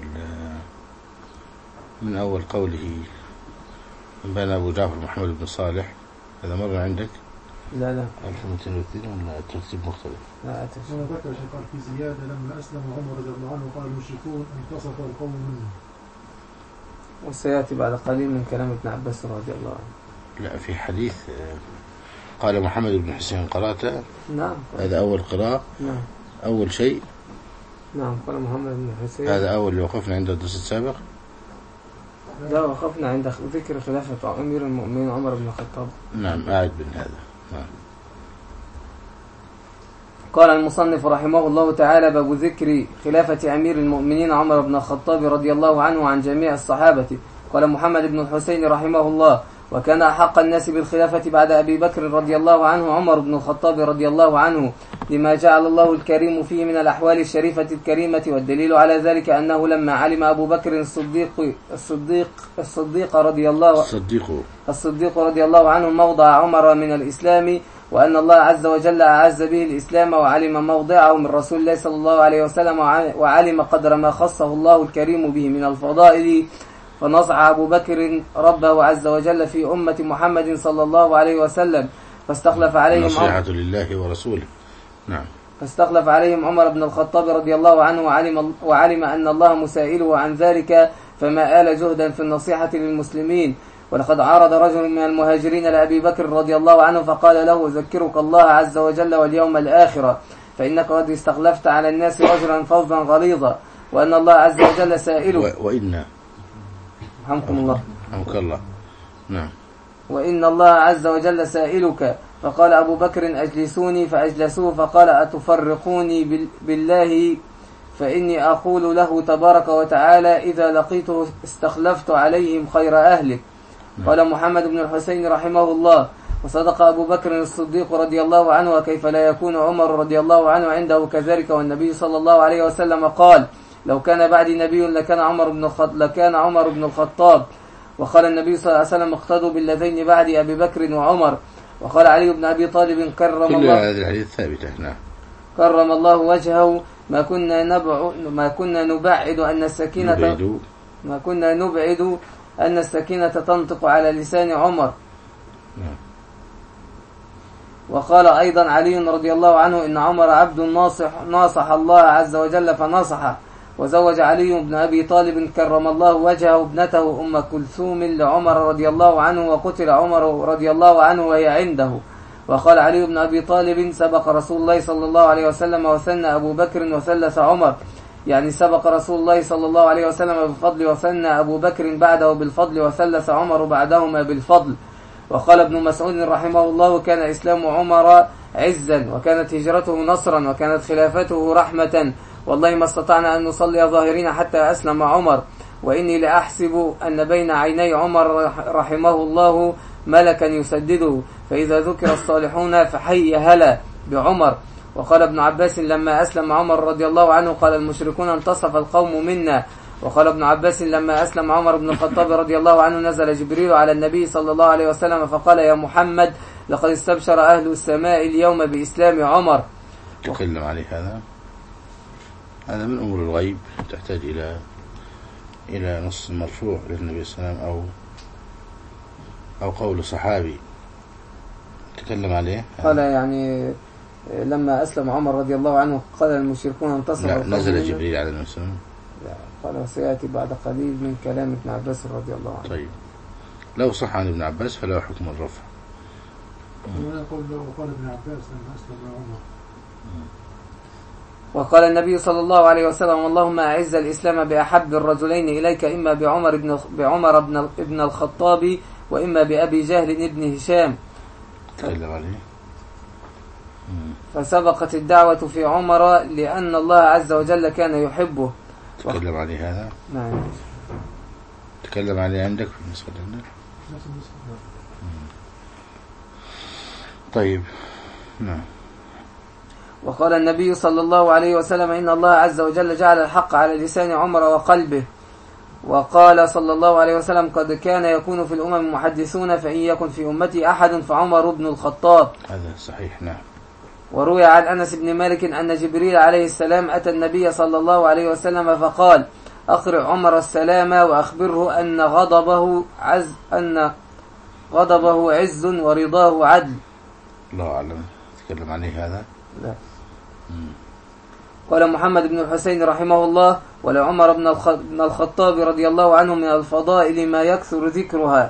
من أول قوله بين أبو جعفر محمد بن صالح. هذا مر عندك؟ لا 1202 ولا ترتيب مختلف؟ لا أنا ذكر شيء قال في زيادة لما أسلم عمر رضي الله عنه قال المشركون انتصف القوم منه. وسيأتي بعد قليل من كلام ابن عباس رضي الله عنه. لا، في حديث قال محمد بن حسين قرأته. نعم. هذا أول قراءة. نعم. أول شيء. نعم قال محمد بن حسين. هذا أول اللي وقفنا عنده الدرس السابق. لا، وقفنا عند ذكر خلافة أمير المؤمنين عمر بن الخطاب. نعم، أعد من هذا. نعم. قال المصنف رحمه الله تعالى باب ذكر خلافة أمير المؤمنين عمر بن الخطاب رضي الله عنه عن جميع الصحابة. قال محمد بن الحسين رحمه الله وكان أحق الناس بالخلافة بعد أبي بكر رضي الله عنه عمر بن الخطاب رضي الله عنه، لما جعل الله الكريم فيه من الأحوال الشريفة الكريمة. والدليل على ذلك أنه لما علم أبو بكر الصديق رضي الله عنه موضع عمر من الإسلام، وأن الله عز وجل أعز به الإسلام، وعلم موضعه من رسول الله صلى الله عليه وسلم، وعلم قدر ما خصه الله الكريم به من الفضائل، فنصح أبو بكر ربه عز وجل في أمة محمد صلى الله عليه وسلم، فاستخلف عليهم نصيحة لله ورسوله. نعم. فاستخلف عليهم عمر بن الخطاب رضي الله عنه، وعلم أن الله مسائله عن ذلك، فما آل جهدا في النصيحة للمسلمين. ولقد عارض رجل من المهاجرين لأبي بكر رضي الله عنه فقال له أذكرك الله عز وجل واليوم الآخرة، فإنك قد استخلفت على الناس رجلا فظا غليظا، وأن الله عز وجل سائله. نعم. وإن الله عز وجل سائلك. فقال أبو بكر أجلسوني، فأجلسوه، فقال أتفرقوني بالله، فإني أقول له تبارك وتعالى إذا لقيته استخلفت عليهم خير أهلك. قال محمد بن الحسين رحمه الله وصدق أبو بكر الصديق رضي الله عنه، وكيف لا يكون عمر رضي الله عنه عنده كذلك. والنبي صلى الله عليه وسلم قال لو كان بعدي نبي لكان عمر بن الخطاب. وقال النبي صلى الله عليه وسلم اقتدوا بالذين بعد أبي بكر وعمر. وقال علي بن أبي طالب كرم الله وجهه ما كنا نبعد أن السكينة تنطق على لسان عمر. وقال أيضا علي رضي الله عنه إن عمر عبد ناصح الله عز وجل فنصحه. وزوج علي بن أبي طالب كرم الله وجهه ابنته أم كلثوم لعمر رضي الله عنه، وقتل عمر رضي الله عنه وهي عنده. وقال علي بن أبي طالب سبق رسول الله صلى الله عليه وسلم وثنى أبو بكر وثلث عمر، يعني سبق رسول الله صلى الله عليه وسلم بالفضل، وثنى أبو بكر بعده بالفضل، وثلث عمر بعدهما بالفضل. وقال ابن مسعود رحمه الله كان إسلام عمر عزا، وكانت هجرته نصرا، وكانت خلافته رحمة، والله ما استطعنا أن نصلي ظاهرين حتى أسلم عمر، وإني لأحسب أن بين عيني عمر رحمه الله ملكا يسدده، فإذا ذكر الصالحون فحي هلا بعمر. وقال ابن عباس لما أسلم عمر رضي الله عنه قال المشركون انتصف القوم منا. وقال ابن عباس لما أسلم عمر بن الخطاب رضي الله عنه نزل جبريل على النبي صلى الله عليه وسلم فقال يا محمد لقد استبشر أهل السماء اليوم بإسلام عمر. تكلم عليه هذا من أمور الغيب، تحتاج إلى نص مرفوع للنبي صلى الله عليه وسلم أو قول صحابي تكلم عليه. قال يعني لما أسلم عمر رضي الله عنه قال المشركون انتصروا. لا، نزل جبريل على النبي. قال وسيأتي بعد قليل من كلام ابن عباس رضي الله عنه. طيب، لو صح عن ابن عباس فله حكم الرفع. وقال ابن عباس لما أسلم عمر. وقال النبي صلى الله عليه وسلم اللهم أعز الإسلام بأحب الرجلين إليك إما بعمر ابن الخطاب وإما بأبي جهل ابن هشام. تكلم عليه. فسبقت الدعوة في عمر لأن الله عز وجل كان يحبه. تكلم عليه هذا. نعم. تكلم عليه عندك في النسخة عندك. طيب. نعم. وقال النبي صلى الله عليه وسلم إن الله عز وجل جعل الحق على لسان عمر وقلبه. وقال صلى الله عليه وسلم قد كان يكون في الأمم محدثون فإن يكن في أمتي أحد فعمر بن الخطاب. هذا صحيح. نعم. وروي عن أنس بن مالك أن جبريل عليه السلام أتى النبي صلى الله عليه وسلم فقال أقرئ عمر السلام وأخبره أن غضبه عز ورضاه عدل. الله أعلم. تكلم عليه هذا. لا. قال محمد بن الحسين رحمه الله ولعمر بن الخطاب رضي الله عنه من الفضائل ما يكثر ذكرها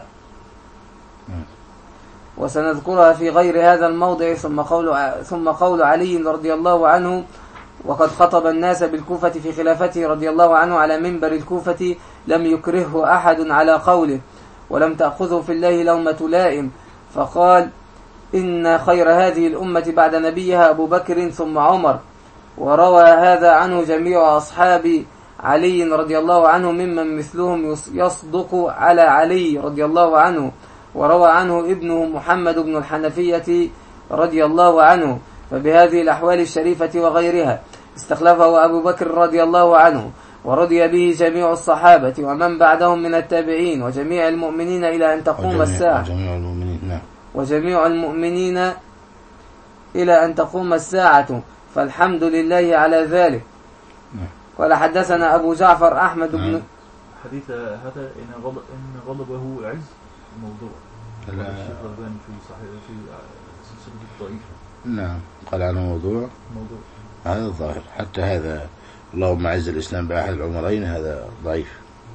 وسنذكرها في غير هذا الموضع. ثم قول علي رضي الله عنه وقد خطب الناس بالكوفة في خلافته رضي الله عنه على منبر الكوفة لم يكرهه أحد على قوله ولم تأخذه في الله لومة لائم فقال إن خير هذه الأمة بعد نبيها أبو بكر ثم عمر. وروى هذا عنه جميع أصحاب علي رضي الله عنه ممن مثلهم يصدق على علي رضي الله عنه. وروى عنه ابنه محمد بن الحنفية رضي الله عنه. فبهذه الأحوال الشريفة وغيرها استخلفه أبو بكر رضي الله عنه ورضي به جميع الصحابة ومن بعدهم من التابعين وجميع المؤمنين إلى أن تقوم الساعة. وجميع المؤمنين إلى أن تقوم الساعة فالحمد لله على ذلك. قال حدثنا أبو جعفر أحمد بن حديث هذا إن غضبه عز موضوع. الشيخ الألباني في صحيح في سلسلة الضعيفة. نعم قال عنه موضوع. هذا الظاهر حتى هذا اللهم أعز الإسلام بأحد العمرين هذا ضعيف.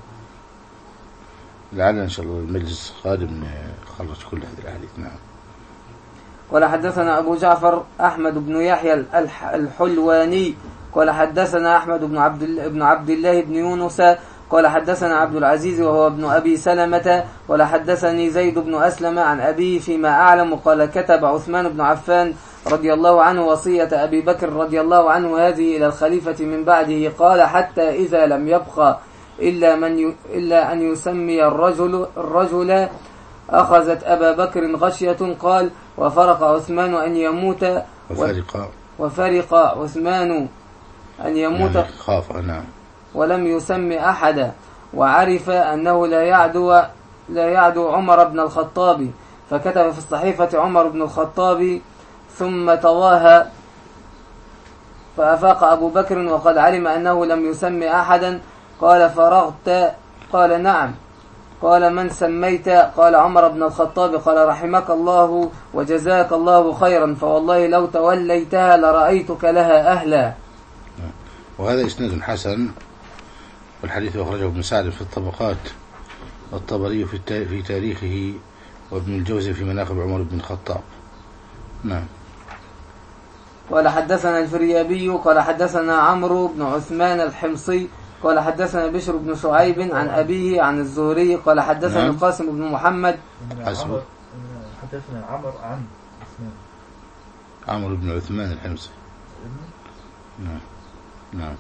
لعل إن شاء الله المجلس القادم نخلص كل هذه الأحاديث. نعم. قال حدثنا أبو جعفر أحمد بن يحيى الحلواني قال حدثنا أحمد بن عبد الله بن يونس قال حدثنا عبد العزيز وهو ابن أبي سلمة قال حدثني زيد بن أسلم عن أبيه فيما أعلم قال كتب عثمان بن عفان رضي الله عنه وصية أبي بكر رضي الله عنه هذه إلى الخليفة من بعده قال حتى إذا لم يبقى إلا أن يسمي الرجل أخذت أبا بكر غشية قال وفرق عثمان أن يموت وفرق عثمان أن يموت يعني خاف. نعم. ولم يسمي أحدا وعرف أنه لا يعدو عمر بن الخطاب فكتب في الصحيفة عمر بن الخطاب ثم طواها فأفاق أبو بكر وقد علم أنه لم يسمي أحدا قال فرغت قال نعم قال من سميت قال عمر بن الخطاب قال رحمك الله وجزاك الله خيرا فوالله لو توليتها لرأيتك لها أهلا. وهذا إسناد حسن والحديث أخرجه ابن سعد في الطبقات والطبري في تاريخه وابن الجوزي في مناقب عمر بن الخطاب. نعم. قال حدثنا الفريابي قال حدثنا عمرو بن عثمان الحمصي قال حدثنا بشر بن شعيب عن أبيه عن الزهري قال حدثنا القاسم بن محمد حدثنا عمرو عن عثمان عمرو بن عثمان الحمصي. نعم.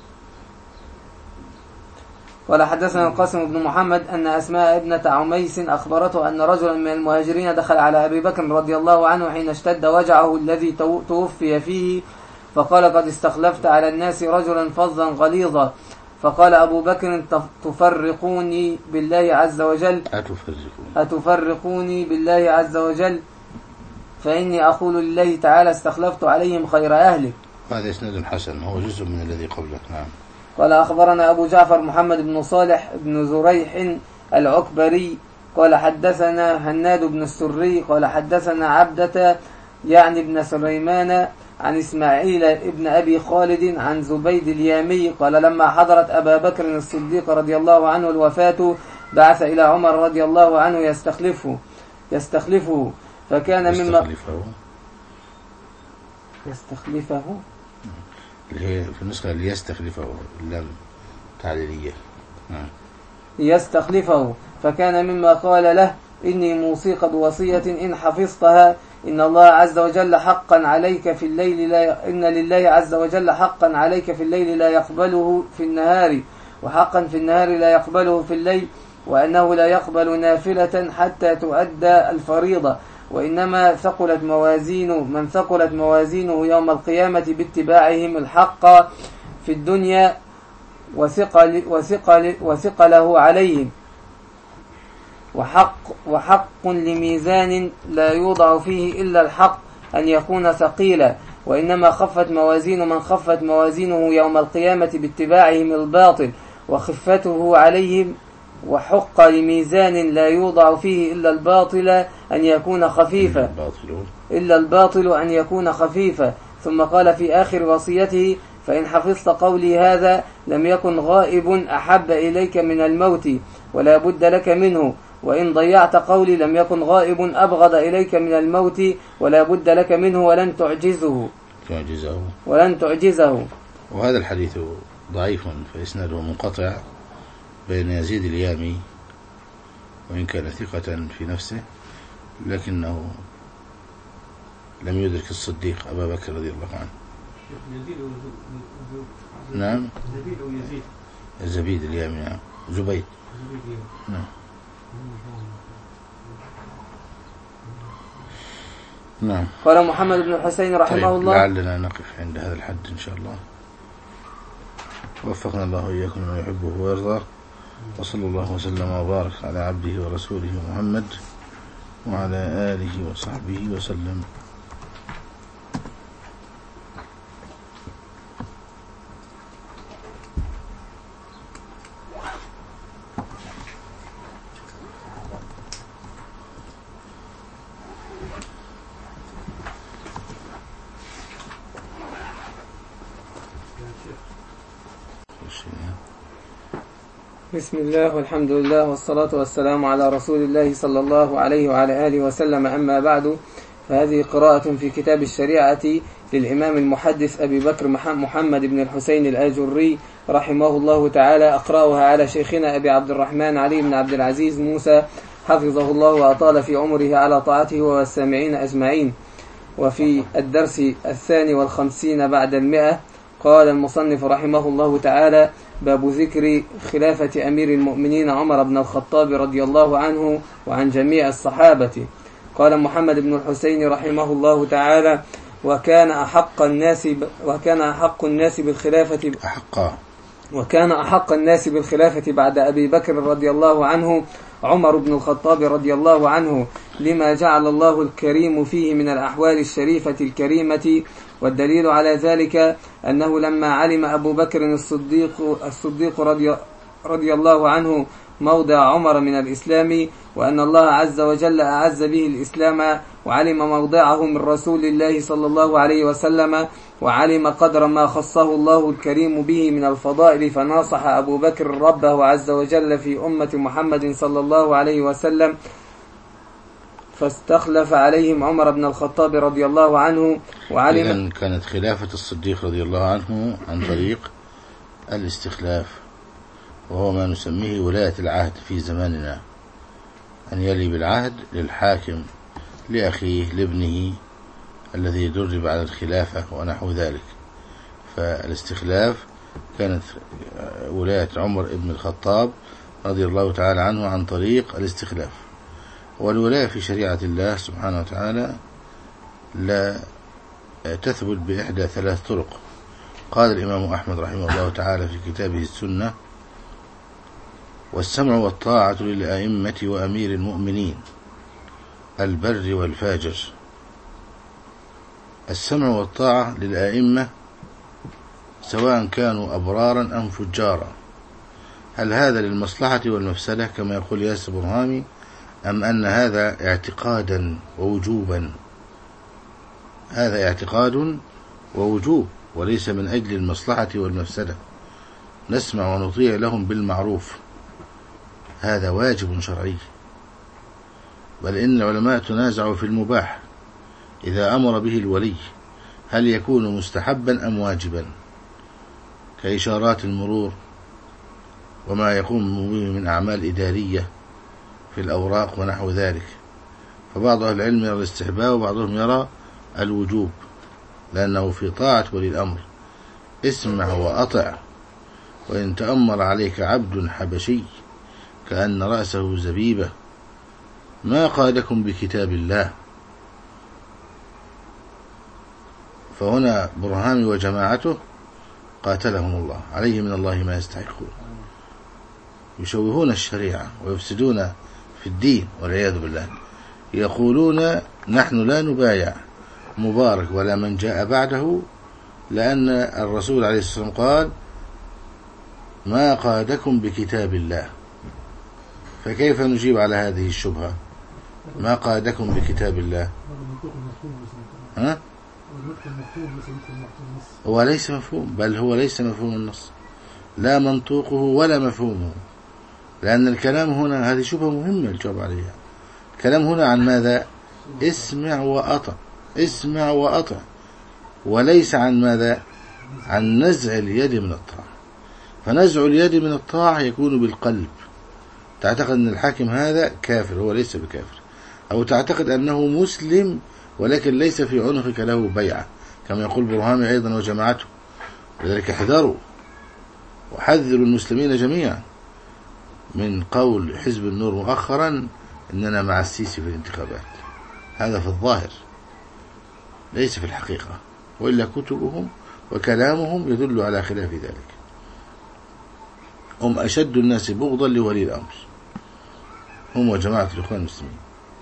قال حدثنا القاسم بن محمد أن أسماء ابنة عميس أخبرته أن رجلا من المهاجرين دخل على أبي بكر رضي الله عنه حين اشتد وجعه الذي توفي فيه فقال قد استخلفت على الناس رجلا فظا غليظا فقال أبو بكر تفرقوني بالله عز وجل أتفرقوني بالله عز وجل فإني أقول لله تعالى استخلفت عليهم خير أهلك. هذا إسناد حسن هو جزء من الذي قبله. نعم. قال أخبرنا أبو جعفر محمد بن صالح بن زريح العكبري قال حدثنا هناد بن السري قال حدثنا عبدة يعني ابن سليمان عن إسماعيل ابن أبي خالد عن زبيد اليامي قال لما حضرت أبا بكر الصديق رضي الله عنه الوفاة بعث إلى عمر رضي الله عنه يستخلفه فكان مما يستخلفه اللي هي في النسخة اللي يستخلفه اللام تعليلية يستخلفه فكان مما قال له إني موصي قد وصية إن حفظتها إن الله عز وجل حقا عليك في الليل إن لله عز وجل حقا عليك في الليل لا يقبله في النهار وحقا في النهار لا يقبله في الليل وأنه لا يقبل نافلة حتى تؤدى الفريضة وإنما ثقلت من ثقلت موازينه يوم القيامة باتباعهم الحق في الدنيا وثقله عليهم وحق لميزان لا يوضع فيه إلا الحق أن يكون ثقيلا وإنما خفت موازين من خفت موازينه يوم القيامة باتباعهم الباطل وخفته عليهم وحق لميزان لا يوضع فيه إلا الباطل أن يكون خفيفا ثم قال في آخر وصيته فإن حفظت قولي هذا لم يكن غائب أحب إليك من الموت ولا بد لك منه وإن ضيعت قولي لم يكن غائب أبغض إليك من الموت ولا بد لك منه ولن تعجزه. وهذا الحديث ضعيف فإسناده منقطع بين يزيد اليامي وإن كان ثقة في نفسه لكنه لم يدرك الصديق أبا بكر رضي الله عنه. نعم زبيد اليامي نعم زبيد نعم. نعم. قال محمد بن الحسين رحمه الله لعلنا نقف عند هذا الحد إن شاء الله. وفقنا الله وإياكم لما يحبه ويرضى وصلى الله وسلم وبارك على عبده ورسوله محمد وعلى آله وصحبه وسلم. بسم الله والحمد لله والصلاة والسلام على رسول الله صلى الله عليه وعلى آله وسلم أما بعد فهذه قراءة في كتاب الشريعة للإمام المحدث أبي بكر محمد بن الحسين الآجري رحمه الله تعالى أقرأها على شيخنا أبي عبد الرحمن علي بن عبد العزيز موسى حفظه الله وأطال في عمره على طاعته والسامعين أجمعين. وفي الدرس 52 بعد 100 قال المصنف رحمه الله تعالى باب ذكر خلافة أمير المؤمنين عمر بن الخطاب رضي الله عنه وعن جميع الصحابة. قال محمد بن الحسين رحمه الله تعالى وكان أحق الناس بالخلافة بعد أبي بكر رضي الله عنه عمر بن الخطاب رضي الله عنه لما جعل الله الكريم فيه من الأحوال الشريفة الكريمة والدليل على ذلك أنه لما علم أبو بكر الصديق رضي الله عنه موضع عمر من الإسلام وأن الله عز وجل أعز به الإسلام وعلم موضعه من رسول الله صلى الله عليه وسلم وعلم قدر ما خصه الله الكريم به من الفضائل فناصح أبو بكر ربه عز وجل في أمة محمد صلى الله عليه وسلم فاستخلف عليهم عمر بن الخطاب رضي الله عنه وعلم. إذن كانت خلافة الصديق رضي الله عنه عن طريق الاستخلاف وهو ما نسميه ولاية العهد في زماننا أن يلي بالعهد للحاكم لأخيه لابنه الذي يدرب على الخلافة ونحو ذلك. فالاستخلاف كانت ولاية عمر بن الخطاب رضي الله تعالى عنه عن طريق الاستخلاف. والولاية في شريعة الله سبحانه وتعالى لا تثبت بإحدى 3 طرق. قال الإمام أحمد رحمه الله تعالى في كتابه السنة والسمع والطاعة للأئمة وأمير المؤمنين البر والفاجر. السمع والطاعة للأئمة سواء كانوا أبرارا أم فجارا. هل هذا للمصلحة والمفسدة كما يقول ياسر برهامي أم أن هذا اعتقادا ووجوبا؟ هذا اعتقاد ووجوب وليس من أجل المصلحة والمفسدة. نسمع ونطيع لهم بالمعروف، هذا واجب شرعي. بل إن العلماء تنازعوا في المباح إذا أمر به الولي هل يكون مستحبا أم واجبا، كإشارات المرور وما يقوم به من أعمال إدارية في الأوراق ونحو ذلك. فبعض أهل العلم يرى الاستحباب وبعضهم يرى الوجوب، لأنه في طاعة ولي الأمر. اسمع وأطع، وإن تأمر عليك عبد حبشي كأن رأسه زبيبة ما قادكم بكتاب الله. فهنا برهامي وجماعته قاتلهم الله عليه من الله ما يستحقون، يشوهون الشريعة ويفسدون في الدين والعياذ بالله. يقولون نحن لا نبايع مبارك ولا من جاء بعده، لأن الرسول عليه الصلاة والسلام قال ما قادكم بكتاب الله. فكيف نجيب على هذه الشبهة؟ ما قادكم بكتاب الله، ها؟ هو ليس مفهوم، بل هو ليس مفهوم النص، لا منطوقه ولا مفهومه، لأن الكلام هنا هذه شبهة مهمة الجواب عليها. الكلام هنا عن ماذا؟ اسمع وأطع، اسمع وأطع، وليس عن ماذا؟ عن نزع اليد من الطاعة. فنزع اليد من الطاعة يكون بالقلب، تعتقد أن الحاكم هذا كافر، هو ليس بكافر، أو تعتقد أنه مسلم ولكن ليس في عنقك له بيعة، كما يقول برهامي أيضا وجماعته. ولذلك احذروا وحذروا المسلمين جميعا من قول حزب النور مؤخرا إننا مع السيسي في الانتخابات. هذا في الظاهر ليس في الحقيقة، وإلا كتبهم وكلامهم يدل على خلاف ذلك. هم أشد الناس بغضا لولي الأمر، هم وجماعة الإخوان المسلمين.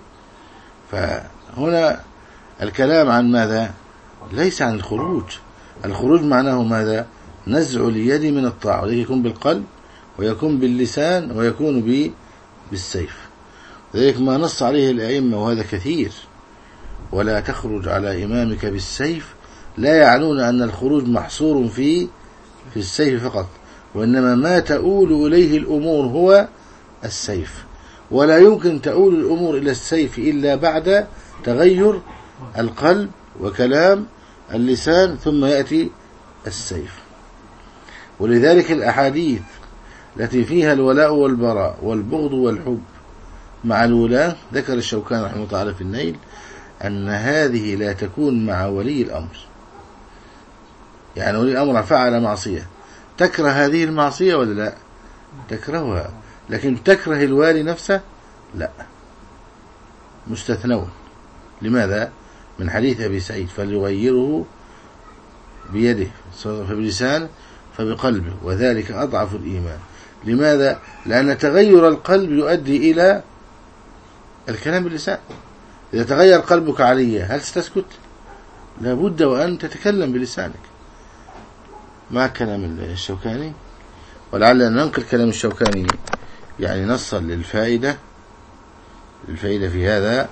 فهنا الكلام عن ماذا؟ ليس عن الخروج. الخروج معناه ماذا؟ نزع اليد من الطاعة، وذلك يكون بالقلب ويكون باللسان ويكون بالسيف. ذلك ما نص عليه الأئمة وهذا كثير، ولا تخرج على إمامك بالسيف، لا يعنون أن الخروج محصور في السيف فقط، وإنما ما تؤول إليه الأمور هو السيف، ولا يمكن تؤول الأمور إلى السيف إلا بعد تغير القلب وكلام اللسان، ثم يأتي السيف. ولذلك الأحاديث التي فيها الولاء والبراء والبغض والحب مع الولاة، ذكر الشوكاني رحمه الله تعالى في النيل أن هذه لا تكون مع ولي الأمر. يعني ولي الأمر فعل معصية، تكره هذه المعصية ولا لا؟ تكرهها، لكن تكره الوالي نفسه لا، مستثنون. لماذا؟ من حديث أبي سعيد فليغيره بيده فبلسانه فبقلبه وذلك أضعف الإيمان. لماذا؟ لأن تغير القلب يؤدي إلى الكلام باللسان. إذا تغير قلبك علي هل ستسكت؟ لابد وأن تتكلم بلسانك. مع كلام الشوكاني، ولعلنا ننقل كلام الشوكاني يعني نصا للفائدة في هذا.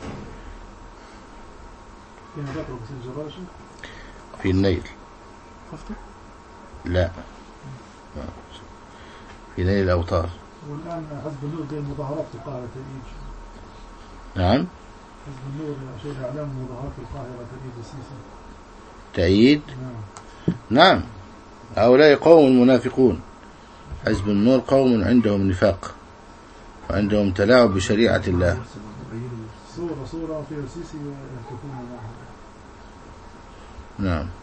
في النيل، لا في نيل الأوطار. والآن حزب النور زي مظاهرات في القاهرة تأييد. نعم، حزب النور شيء إعلام مظاهرات في القاهرة تأييد السيسي. تأييد؟ نعم، هؤلاء قوم منافقون. حزب النور قوم عندهم نفاق وعندهم تلاعب بشريعة الله. صورة في السيسي يهتفون معها. نعم.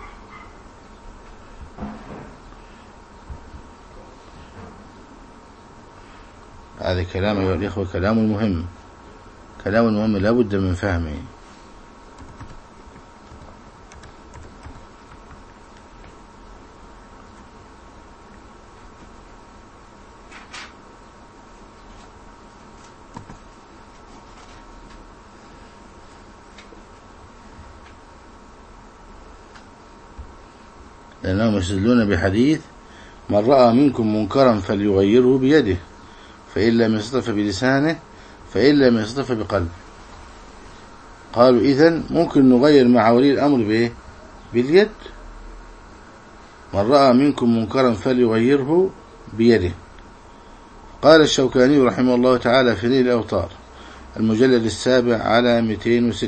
هذا كلام أيها الإخوة كلام مهم، كلام مهم لا بد من فهمه. لأنهم يستدلون بحديث من رأى منكم منكرا فليغيره بيده فإن لم يستطع بلسانه فإن لم يستطع بقلبه. قالوا إذن ممكن نغير مع ولي الأمر بإيه؟ باليد. من رأى منكم منكرا فليغيره بيده. قال الشوكاني رحمه الله تعالى في نيل الأوطار المجلد 7 على 206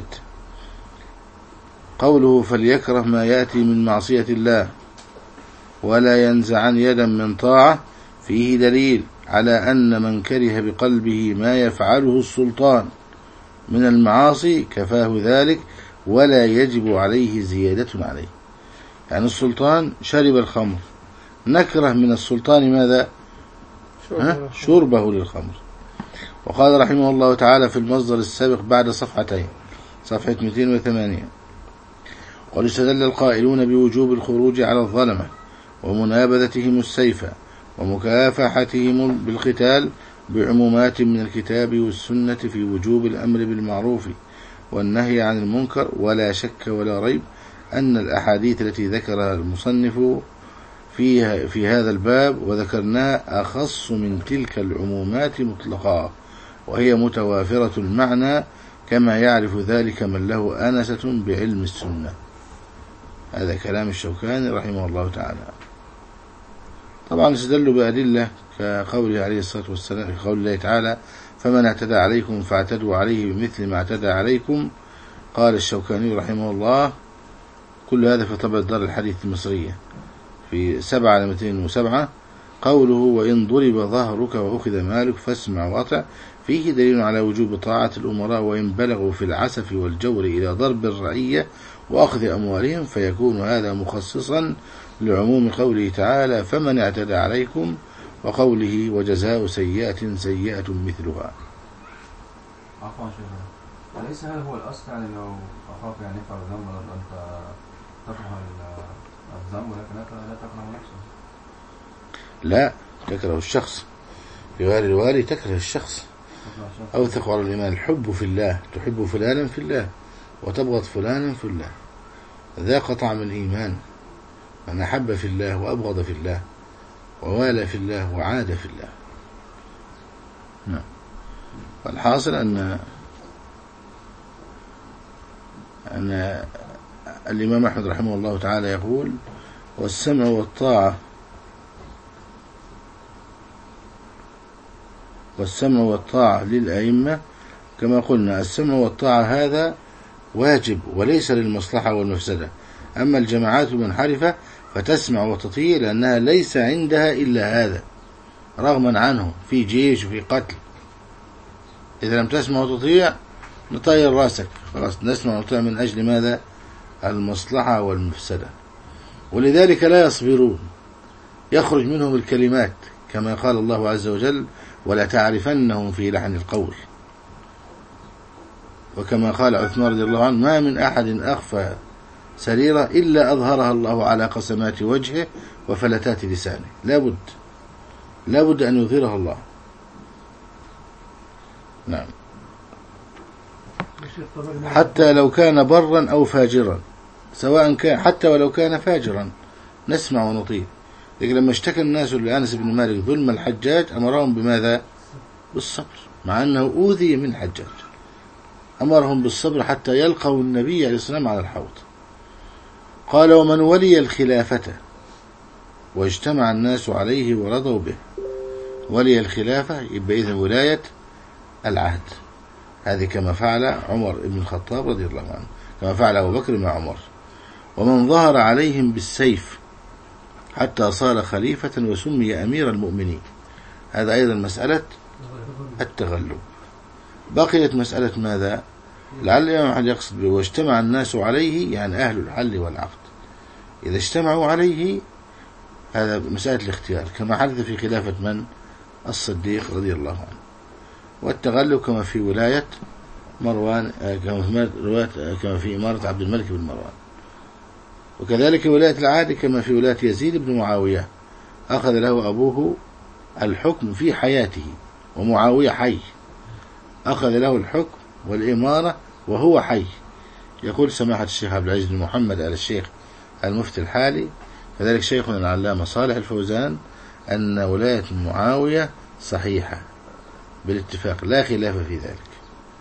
قوله فليكره ما يأتي من معصية الله ولا ينزعن يدا من طاعة فيه دليل على أن من كره بقلبه ما يفعله السلطان من المعاصي كفاه ذلك ولا يجب عليه زيادة عليه. يعني السلطان شرب الخمر، نكره من السلطان ماذا؟ شربه للخمر. وقال رحمه الله تعالى في المصدر السابق بعد صفحتين صفحة 208 قد استدل القائلون بوجوب الخروج على الظلمة ومنابذتهم السيف ومكافحتهم بالقتال بعمومات من الكتاب والسنة في وجوب الأمر بالمعروف والنهي عن المنكر، ولا شك ولا ريب أن الأحاديث التي ذكرها المصنف في هذا الباب وذكرناها أخص من تلك العمومات مطلقا، وهي متوافرة المعنى كما يعرف ذلك من له آنسة بعلم السنة. هذا كلام الشوكاني رحمه الله تعالى. طبعا استدلوا بأدلة كقوله عليه الصلاة والسلام في قول الله تعالى فمن اعتدى عليكم فاعتدوا عليه بمثل ما اعتدى عليكم. قال الشوكاني رحمه الله كل هذا في طبع دار الحديث المصرية في 7/207 قوله وإن ضرب ظهرك وأخذ مالك فاسمع وأطع فيه دليل على وجوب طاعة الأمراء وإن بلغوا في العسف والجور إلى ضرب الرعية وأخذ أموالهم، فيكون هذا مخصصا لعموم قوله تعالى فمن اعتدى عليكم وقوله وجزاء سيئة سيئة مثلها. عفوا شيخنا، أليس هذا هو الأصل يعني لو أخاف يعني يفعل الذنب أنت تكره الذنب ولكن لا تكره نفسه؟ لا، تكره الشخص في غير الوالي، تكره الشخص. أوثق على الإيمان الحب في الله، تحب فلانا في الله وتبغض فلانا في الله، ذاق طعم الإيمان من أحب في الله وأبغض في الله ووالى في الله وعاد في الله. نعم. والحاصل أن الإمام أحمد رحمه الله تعالى يقول والسمع والطاعة للأئمة كما قلنا السمع والطاعة هذا واجب وليس للمصلحة والمفسدة. أما الجماعات المنحرفة فتسمع وتطيع لأنها ليس عندها إلا هذا رغما عنه في جيش وفي قتل. إذا لم تسمع وتطيع نطير راسك خلاص، نسمع وتطيع من أجل ماذا؟ المصلحة والمفسدة. ولذلك لا يصبرون، يخرج منهم الكلمات كما قال الله عز وجل ولا تعرفنهم في لحن القول، وكما قال عثمان رضي الله عنه ما من أحد أخفى سريرة إلا أظهرها الله على قسمات وجهه وفلتات لسانه. لابد أن يظهرها الله. نعم. حتى لو كان برا أو فاجرا، سواء كان حتى ولو كان فاجرا نسمع ونطيع. لكن لما اشتكى الناس لأنس بن مالك ظلم الحجاج أمرهم بماذا؟ بالصبر، مع أنه أوذي من حجاج، أمرهم بالصبر حتى يلقوا النبي عليه الصلاة والسلام على الحوض. قال ومن ولي الخلافة واجتمع الناس عليه ورضوا به. ولي الخلافة يبقى إذن ولاية العهد، هذه كما فعل عمر بن الخطاب رضي الله عنه، كما فعل أبو بكر مع عمر. ومن ظهر عليهم بالسيف حتى صار خليفة وسمي أمير المؤمنين، هذا أيضا مسألة التغلب. بقيت مسألة ماذا؟ لعل الإمام أحمد يقصد به واجتمع الناس عليه يعني أهل الحل والعقد. إذا اجتمعوا عليه هذا مسألة الاختيار كما حدث في خلافة من؟ الصديق رضي الله عنه. والتغلب كما في ولاية مروان، كما في إمارة عبد الملك بن مروان. وكذلك ولاية العهد كما في ولاية يزيد بن معاوية، أخذ له أبوه الحكم في حياته ومعاوية حي، أخذ له الحكم والإمارة وهو حي. يقول سماحة الشيخ عبد العزيز بن محمد آل الشيخ المفتي الحالي كذلك شيخنا العلامة صالح الفوزان أن ولاية معاوية صحيحة بالاتفاق لا خلاف في ذلك.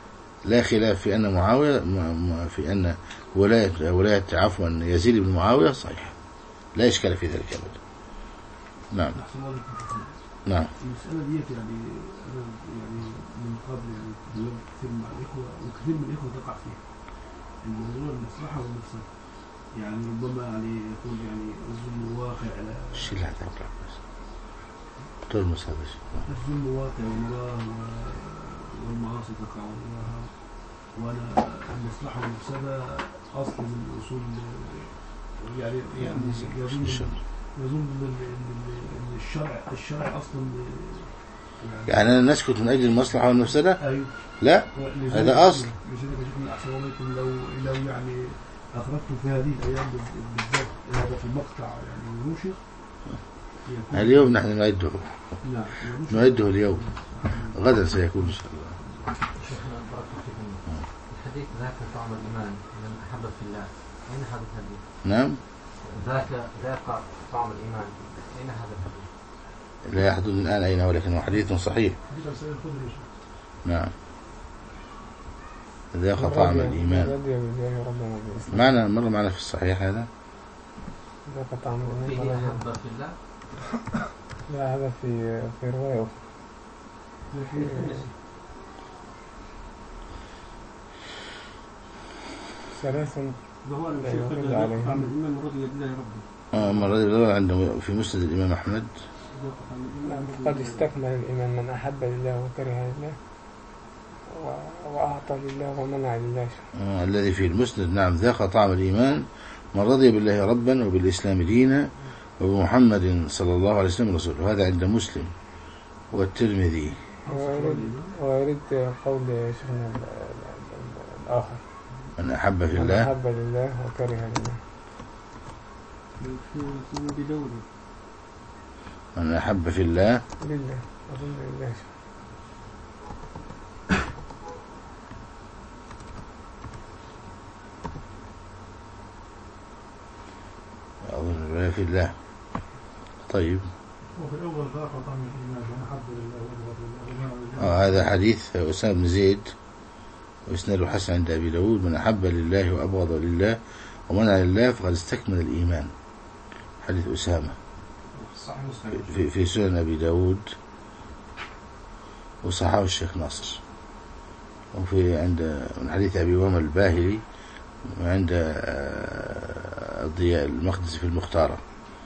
لا خلاف في أن معاوية في أن ولاية عفوا يزيد بن معاوية صحيح، لا إشكال في ذلك أبدا. نعم. نعم. المسألة ديت يعني أنا يعني من قبل يعني تداولت كثير مع الإخوة، وكثير من الإخوة تقع فيها الموضوع المصلحة والمفسدة. يعني ربما يعني يكون يعني الظلم واقع على الشيء اللي هتقرأ بس تلمس هذا الشيء. الظلم واقع والمعاصي تقع وراها، وأنا المصلحة والمفسدة أصل من أصول يعني يظن ان الشرع اصلا يعني انا نسكت من اجل المصلحه والمفسده. أيوه. لا هذا اصل. لذلك شيخنا احسن عليكم لو يعني اخرجتم في هذه الايام بالذات هذا في المقطع يعني ينشر اليوم نحن نعده. نعم نعده اليوم، غدا سيكون ان شاء الله. شيخنا بارك فيكم، الحديث ذاك طعم الايمان من احب في الله، اين هذا الحديث؟ نعم. ذاك طعم الإيمان، أين هذا الحديث؟ لا يحدث الآن أين، ولكنه حديث صحيح. نعم. ذاق طعم الإيمان معنا مر معنا في الصحيح هذا. ذاق طعم الإيمان أحب في الله. لا هذا في رواية ثلاث وهو الشيخ طعم الإيمان رضي بالله ربه. رضي بالله عنده في مسند الإمام أحمد. قد استكمل الإيمان من أحب لله وكره لله وأعطى لله ومنع لله. الذي في المسند نعم ذاق طعم الإيمان من رضي بالله ربا وبالإسلام دينا وبمحمد صلى الله عليه وسلم رسوله. هذا عند مسلم والترمذي. ويريد قول شيخنا الآخر من أحب في الله. من أحب لله وكره لله. من أحب في الله. لله أظن لله. أظن في الله. طيب. وفي الأول ذاق طعم الإيمان من أحب لله وأبغض لله. هذا حديث أسامة بن زيد وإسناده حسن عند أبي داود. من أحب لله وأبغض لله ومنع لله فقد استكمل الإيمان. حديث أسامة في سنن أبي داود وصححه الشيخ ناصر. وفي عند من حديث أبي أمامة الباهلي وعند الضياء المقدسي في المختارة.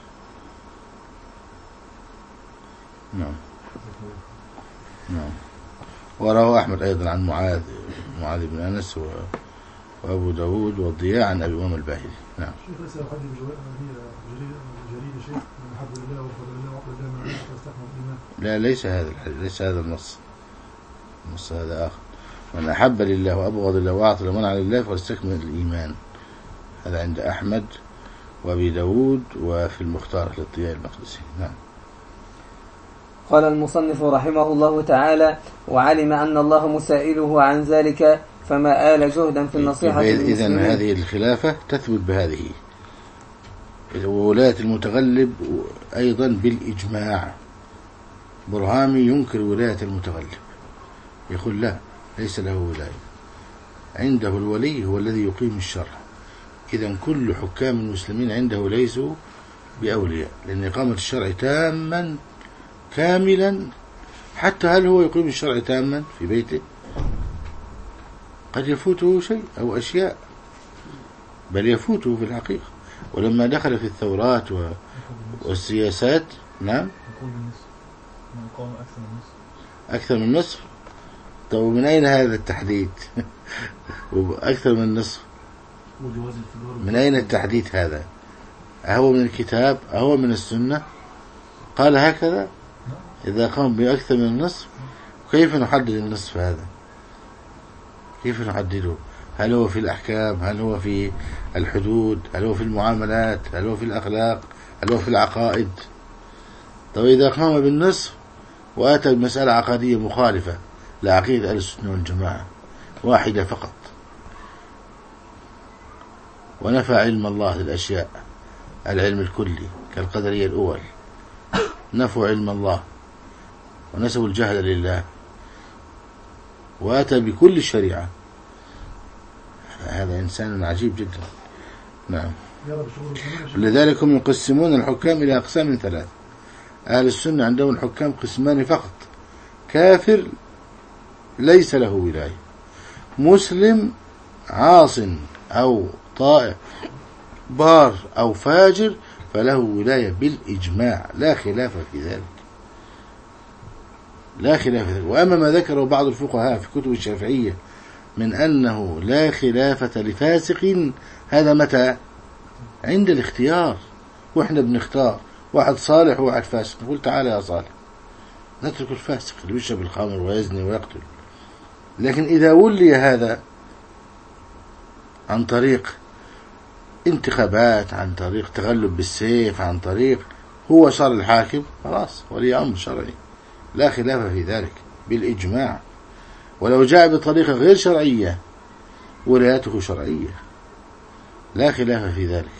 نعم. نعم. ورواه أحمد أيضا عن معاذ بن أنس وأبو داود والضياء عن أبي أمامة الباهلي. نعم. شيخ ليس حديث جريدة شيخ من أحب لله وفضل الله وعقل الله من عمله فاستكمل الإيمان. لا ليس هذا الحديث، ليس هذا النص هذا آخر. من أحب لله وأبغض لله وأعطى ومنع لله فقد استكمل الإيمان. هذا عند أحمد وأبي داود وفي المختار للضياء المقدسي. نعم. قال المصنف رحمه الله تعالى: وعلم أن الله مسائله عن ذلك فما آل جهدا في النصيحة للمسلمين. إذن هذه الخلافة تثبت بهذه وولاية المتغلب أيضا بالإجماع. برهامي ينكر ولاية المتغلب، يقول لا ليس له ولاية، عنده الولي هو الذي يقيم الشرع. إذن كل حكام المسلمين عنده ليسوا بأولياء، لأن إقامة الشرع تاما كاملا. حتى هل هو يقيم الشرع تاما في بيته؟ قد يفوته شيء أو أشياء، بل يفوته في الحقيقة. ولما دخل في الثورات والسياسات نعم أكثر من نصف. طب من أين هذا التحديد؟ أكثر من نصف من أين التحديد هذا؟ أهو من الكتاب أهو من السنة؟ قال هكذا إذا قام بأكثر من النصف. كيف نحدد النصف هذا؟ كيف نحدده؟ هل هو في الأحكام؟ هل هو في الحدود؟ هل هو في المعاملات؟ هل هو في الأخلاق؟ هل هو في العقائد؟ طب إذا قام بالنصف وآتى بمسألة عقدية مخالفة لعقيدة أهل السنة والجماعة واحدة فقط، ونفى علم الله للأشياء، العلم الكلي كالقدرية الأول، نفوا علم الله ونسبوا الجهل لله، وآتى بكل الشريعة هذا إنسان عجيب جدا. نعم. لذلك هم يقسمون الحكام إلى أقسام 3. أهل السنة عندهم الحكام قسمان فقط: كافر ليس له ولاية، مسلم عاص أو طائع، بار أو فاجر، فله ولاية بالإجماع، لا خلاف في ذلك، لا خلاف في ذلك. وأما ما ذكره بعض الفقهاء في كتب الشافعية من أنه لا خلافة لفاسق، هذا متى؟ عند الاختيار، وإحنا بنختار واحد صالح وواحد فاسق، نقول تعالى يا صالح، نترك الفاسق اللي بيشرب الخمر ويزني ويقتل. لكن إذا ولي هذا عن طريق انتخابات، عن طريق تغلب بالسيف، عن طريق هو صار الحاكم، خلاص ولي أمر شرعي، لا خلاف في ذلك بالإجماع. ولو جاء بطريقة غير شرعية ولايته شرعية، لا خلاف في ذلك.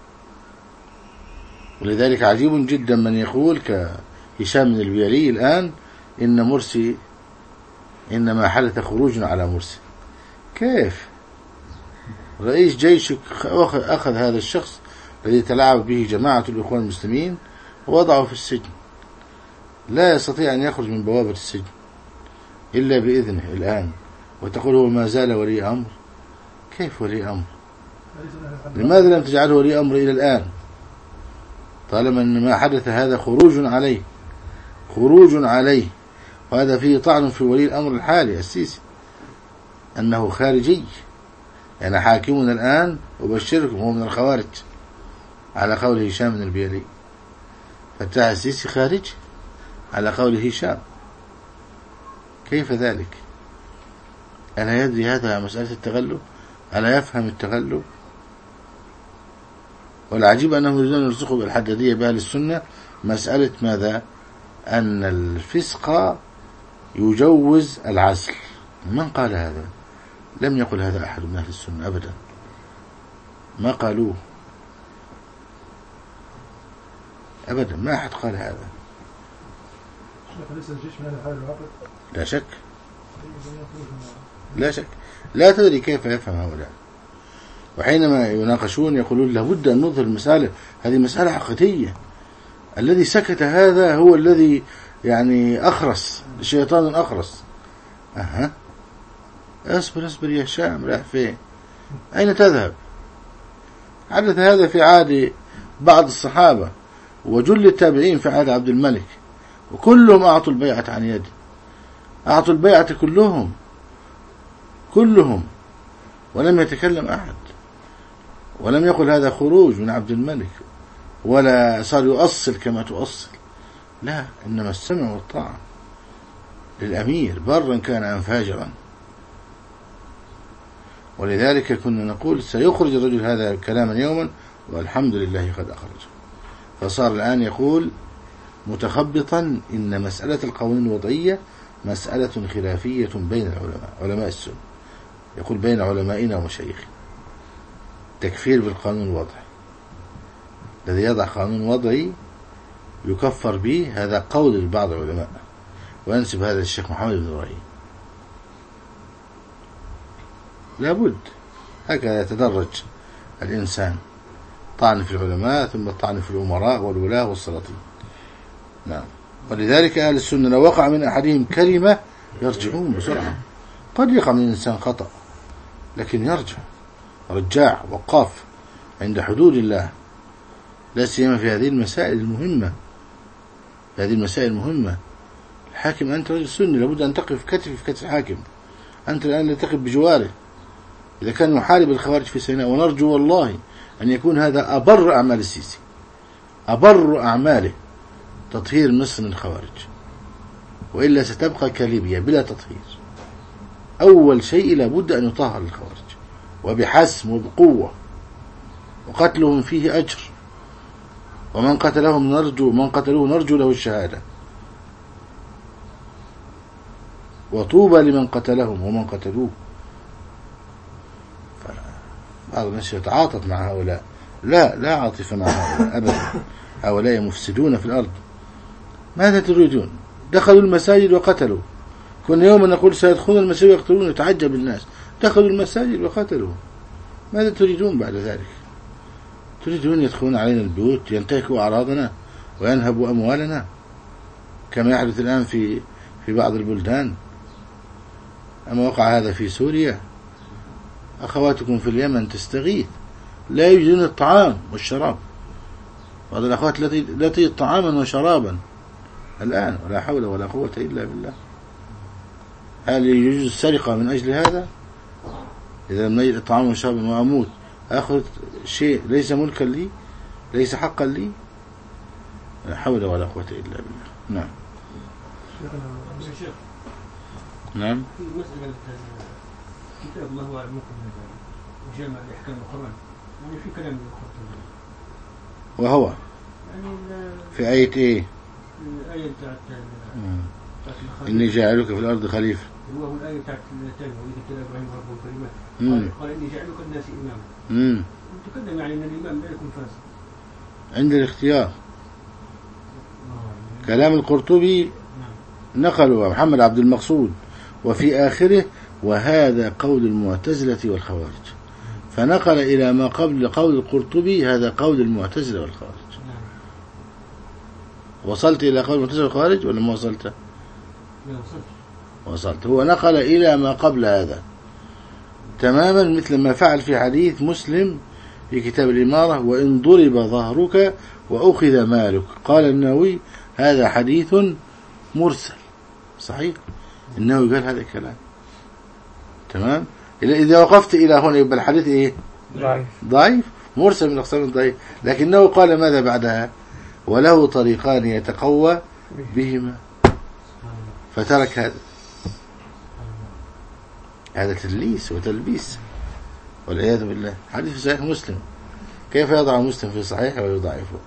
ولذلك عجيب جدا من يقول كهشام بن البيلي الآن إن مرسي إنما حدث خروج على مرسي. كيف؟ رئيس جيشك أخذ هذا الشخص الذي تلاعب به جماعة الإخوان المسلمين ووضعه في السجن، لا يستطيع أن يخرج من بوابة السجن إلا بإذنه الآن، وتقول هو ما زال ولي أمر. كيف ولي أمر؟ لماذا لم تجعله ولي أمر إلى الآن طالما أن ما حدث هذا خروج عليه، خروج عليه، وهذا فيه طعن في ولي الأمر الحالي السيسي أنه خارجي. يعني حاكمنا الآن أبشركم هو من الخوارج على قول هشام بن البيلي، فتح السيسي خارج على قول هشام. كيف ذلك؟ ألا يدري هذا مسألة التغلب؟ ألا يفهم التغلب؟ والعجيب أنهم يريدون أن يرزقوا بالحدادية بأهل السنة مسألة ماذا؟ أن الفسق يجوز العزل. من قال هذا؟ لم يقل هذا أحد من أهل السنة أبدا، ما قالوه أبدا، ما أحد قال هذا. لا شك، لا شك، لا تدري كيف يفهم هؤلاء. وحينما يناقشون يقولون لابد أن نظهر المسألة، هذه مسألة عقدية، الذي سكت هذا هو الذي يعني أخرس، الشيطان أخرس. اصبر يا هشام، رايح فين؟ أين تذهب؟ حدث هذا في عهد بعض الصحابة وجل التابعين في عهد عبد الملك، وكلهم أعطوا البيعة عن يده، أعطوا البيعة كلهم، ولم يتكلم أحد، ولم يقل هذا خروج من عبد الملك، ولا صار يؤصل كما تؤصل، لا، إنما السمع والطاعة للأمير برا كان أم فاجرا. ولذلك كنا نقول سيخرج الرجل هذا كلاما يوما، والحمد لله قد أخرجه. فصار الآن يقول متخبطا إن مسألة القوانين الوضعية مسألة خلافية بين العلماء، علماء السنة، يقول بين علمائنا ومشايخنا. تكفير بالقانون الوضعي، الذي يضع قانون وضعي يكفر به، هذا قول لبعض العلماء، وينسب هذا الشيخ محمد بن إبراهيم. لابد هكذا يتدرج الإنسان، طعن في العلماء ثم طعن في الأمراء والولاة والسلاطين. نعم. ولذلك أهل السنة لو وقع من أحدهم كلمة يرجعون بسرعة. قد يقع من الإنسان خطأ لكن يرجع، رجاع وقاف عند حدود الله، لا سيما في هذه المسائل المهمة. هذه المسائل المهمة، الحاكم أنت رجل سني لابد أن تقف كتف في كتف الحاكم، أنت الآن لا تقف بجواره. إذا كان يحارب الخوارج في سيناء، ونرجو والله أن يكون هذا أبر أعمال السيسي، أبر أعماله تطهير مصر من الخوارج، وإلا ستبقى كليبيا بلا تطهير. أول شيء لابد أن يطهر الخوارج، وبحسم وبقوة، وقتلهم فيه أجر، ومن قتلهم نرجو، من قتلوه نرجو له الشهادة، وطوبى لمن قتلهم ومن قتلوه. بعض الناس يتعاطف مع هؤلاء، لا عاطفة مع هؤلاء أبدا، هؤلاء مفسدون في الأرض. ماذا تريدون؟ دخلوا المساجد وقتلوا. كنا يوما نقول سيدخلون المساجد ويقتلون، يتعجب الناس، دخلوا المساجد وقتلوا. ماذا تريدون بعد ذلك؟ تريدون يدخلون علينا البيوت، ينتهكوا أعراضنا وينهبوا أموالنا كما يحدث الآن في بعض البلدان. أما وقع هذا في سوريا، أخواتكم في اليمن تستغيث لا يجدون الطعام والشراب، بعض الأخوات لا تجد طعاما وشرابا الآن، ولا حول ولا قوة إلا بالله. هل يجوز السرقة من أجل هذا؟ إذا لم يجد طعام وشراب وأموت أخذ شيء ليس ملكا لي، ليس حقا لي؟ لا حول ولا قوة إلا بالله. نعم. نعم. في مسألة كتاب الله أعلم ممكن جامع لأحكام القرآن، يعني في كلام القرآن، وهو يعني في آية إيه؟ الآية بتاعت إني جاعلك في الأرض خليفة. هو الآية بتاعت الثانية وإذا ابتلى إبراهيم ربه كلمات قال إني جاعلك الناس إماما. تقدم يعني أن الإمام لا يكون فاسد عند الاختيار. كلام القرطبي نقله محمد عبد المقصود وفي آخره وهذا قول المعتزلة والخوارج، فنقل إلى ما قبل قول القرطبي هذا قول المعتزلة والخوارج. وصلت إلى قول المعتزلة والخوارج ولا ما وصلت؟ وصلت. هو نقل إلى ما قبل هذا تماما مثل ما فعل في حديث مسلم في كتاب الإمارة وإن ضرب ظهرك وأخذ مالك. قال النووي هذا حديث مرسل صحيح، النووي قال هذا الكلام تمام. إذا وقفت إلى هنا يبقى الحديث إيه؟ ضعيف مرسل من أقسام ضعيف، لكنه قال ماذا بعدها؟ وله طريقان يتقوى بهما، فترك هذا تدليس وتلبيس والعياذ بالله. حديث في صحيح مسلم، كيف يضع مسلم في صحيح ويضعفه؟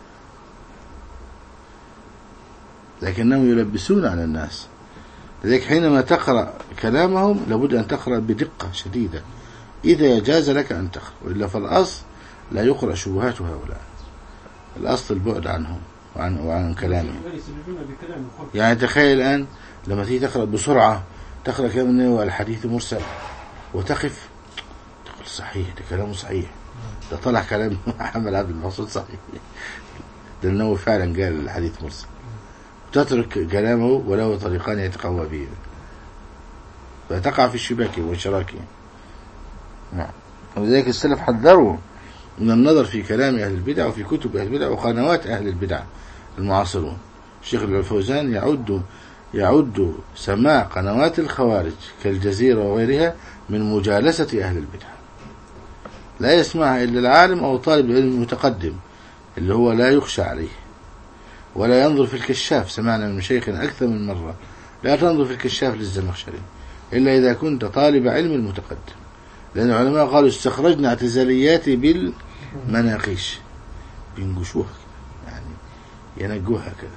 لكنهم يلبسون على الناس. لذلك حينما تقرأ كلامهم لابد أن تقرأ بدقة شديدة إذا جاز لك أن تقرأ، وإلا فالأصل لا يقرأ شبهات هؤلاء، الأصل البعد عنهم وعن كلامهم. يعني تخيل الآن لما تيجي تقرأ بسرعة تقرأ كلام النووي الحديث مرسل وتقف تقول صحيح، ده كلامه صحيح، ده طلع كلام محمد عبد المقصود صحيح، ده النووي فعلا قال الحديث مرسل، تترك كلامه وله طريقان يتقوى به، فتقع في الشباك والشراك. نعم. ولذلك السلف حذروا من النظر في كلام أهل البدع وفي كتب أهل البدع وقنوات أهل البدع المعاصرون. الشيخ الفوزان يعد سماع قنوات الخوارج كالجزيرة وغيرها من مجالسة أهل البدع، لا يسمعها إلا العالم أو طالب العلم المتقدم اللي هو لا يخشى عليه، ولا ينظر في الكشاف. سمعنا من مشايخنا أكثر من مرة لا تنظر في الكشاف للزمخشري إلا إذا كنت طالب علم المتقدم، لأن العلماء قالوا استخرجنا اعتزاليات بالمناقيش، بينقشوها يعني ينقوها كذا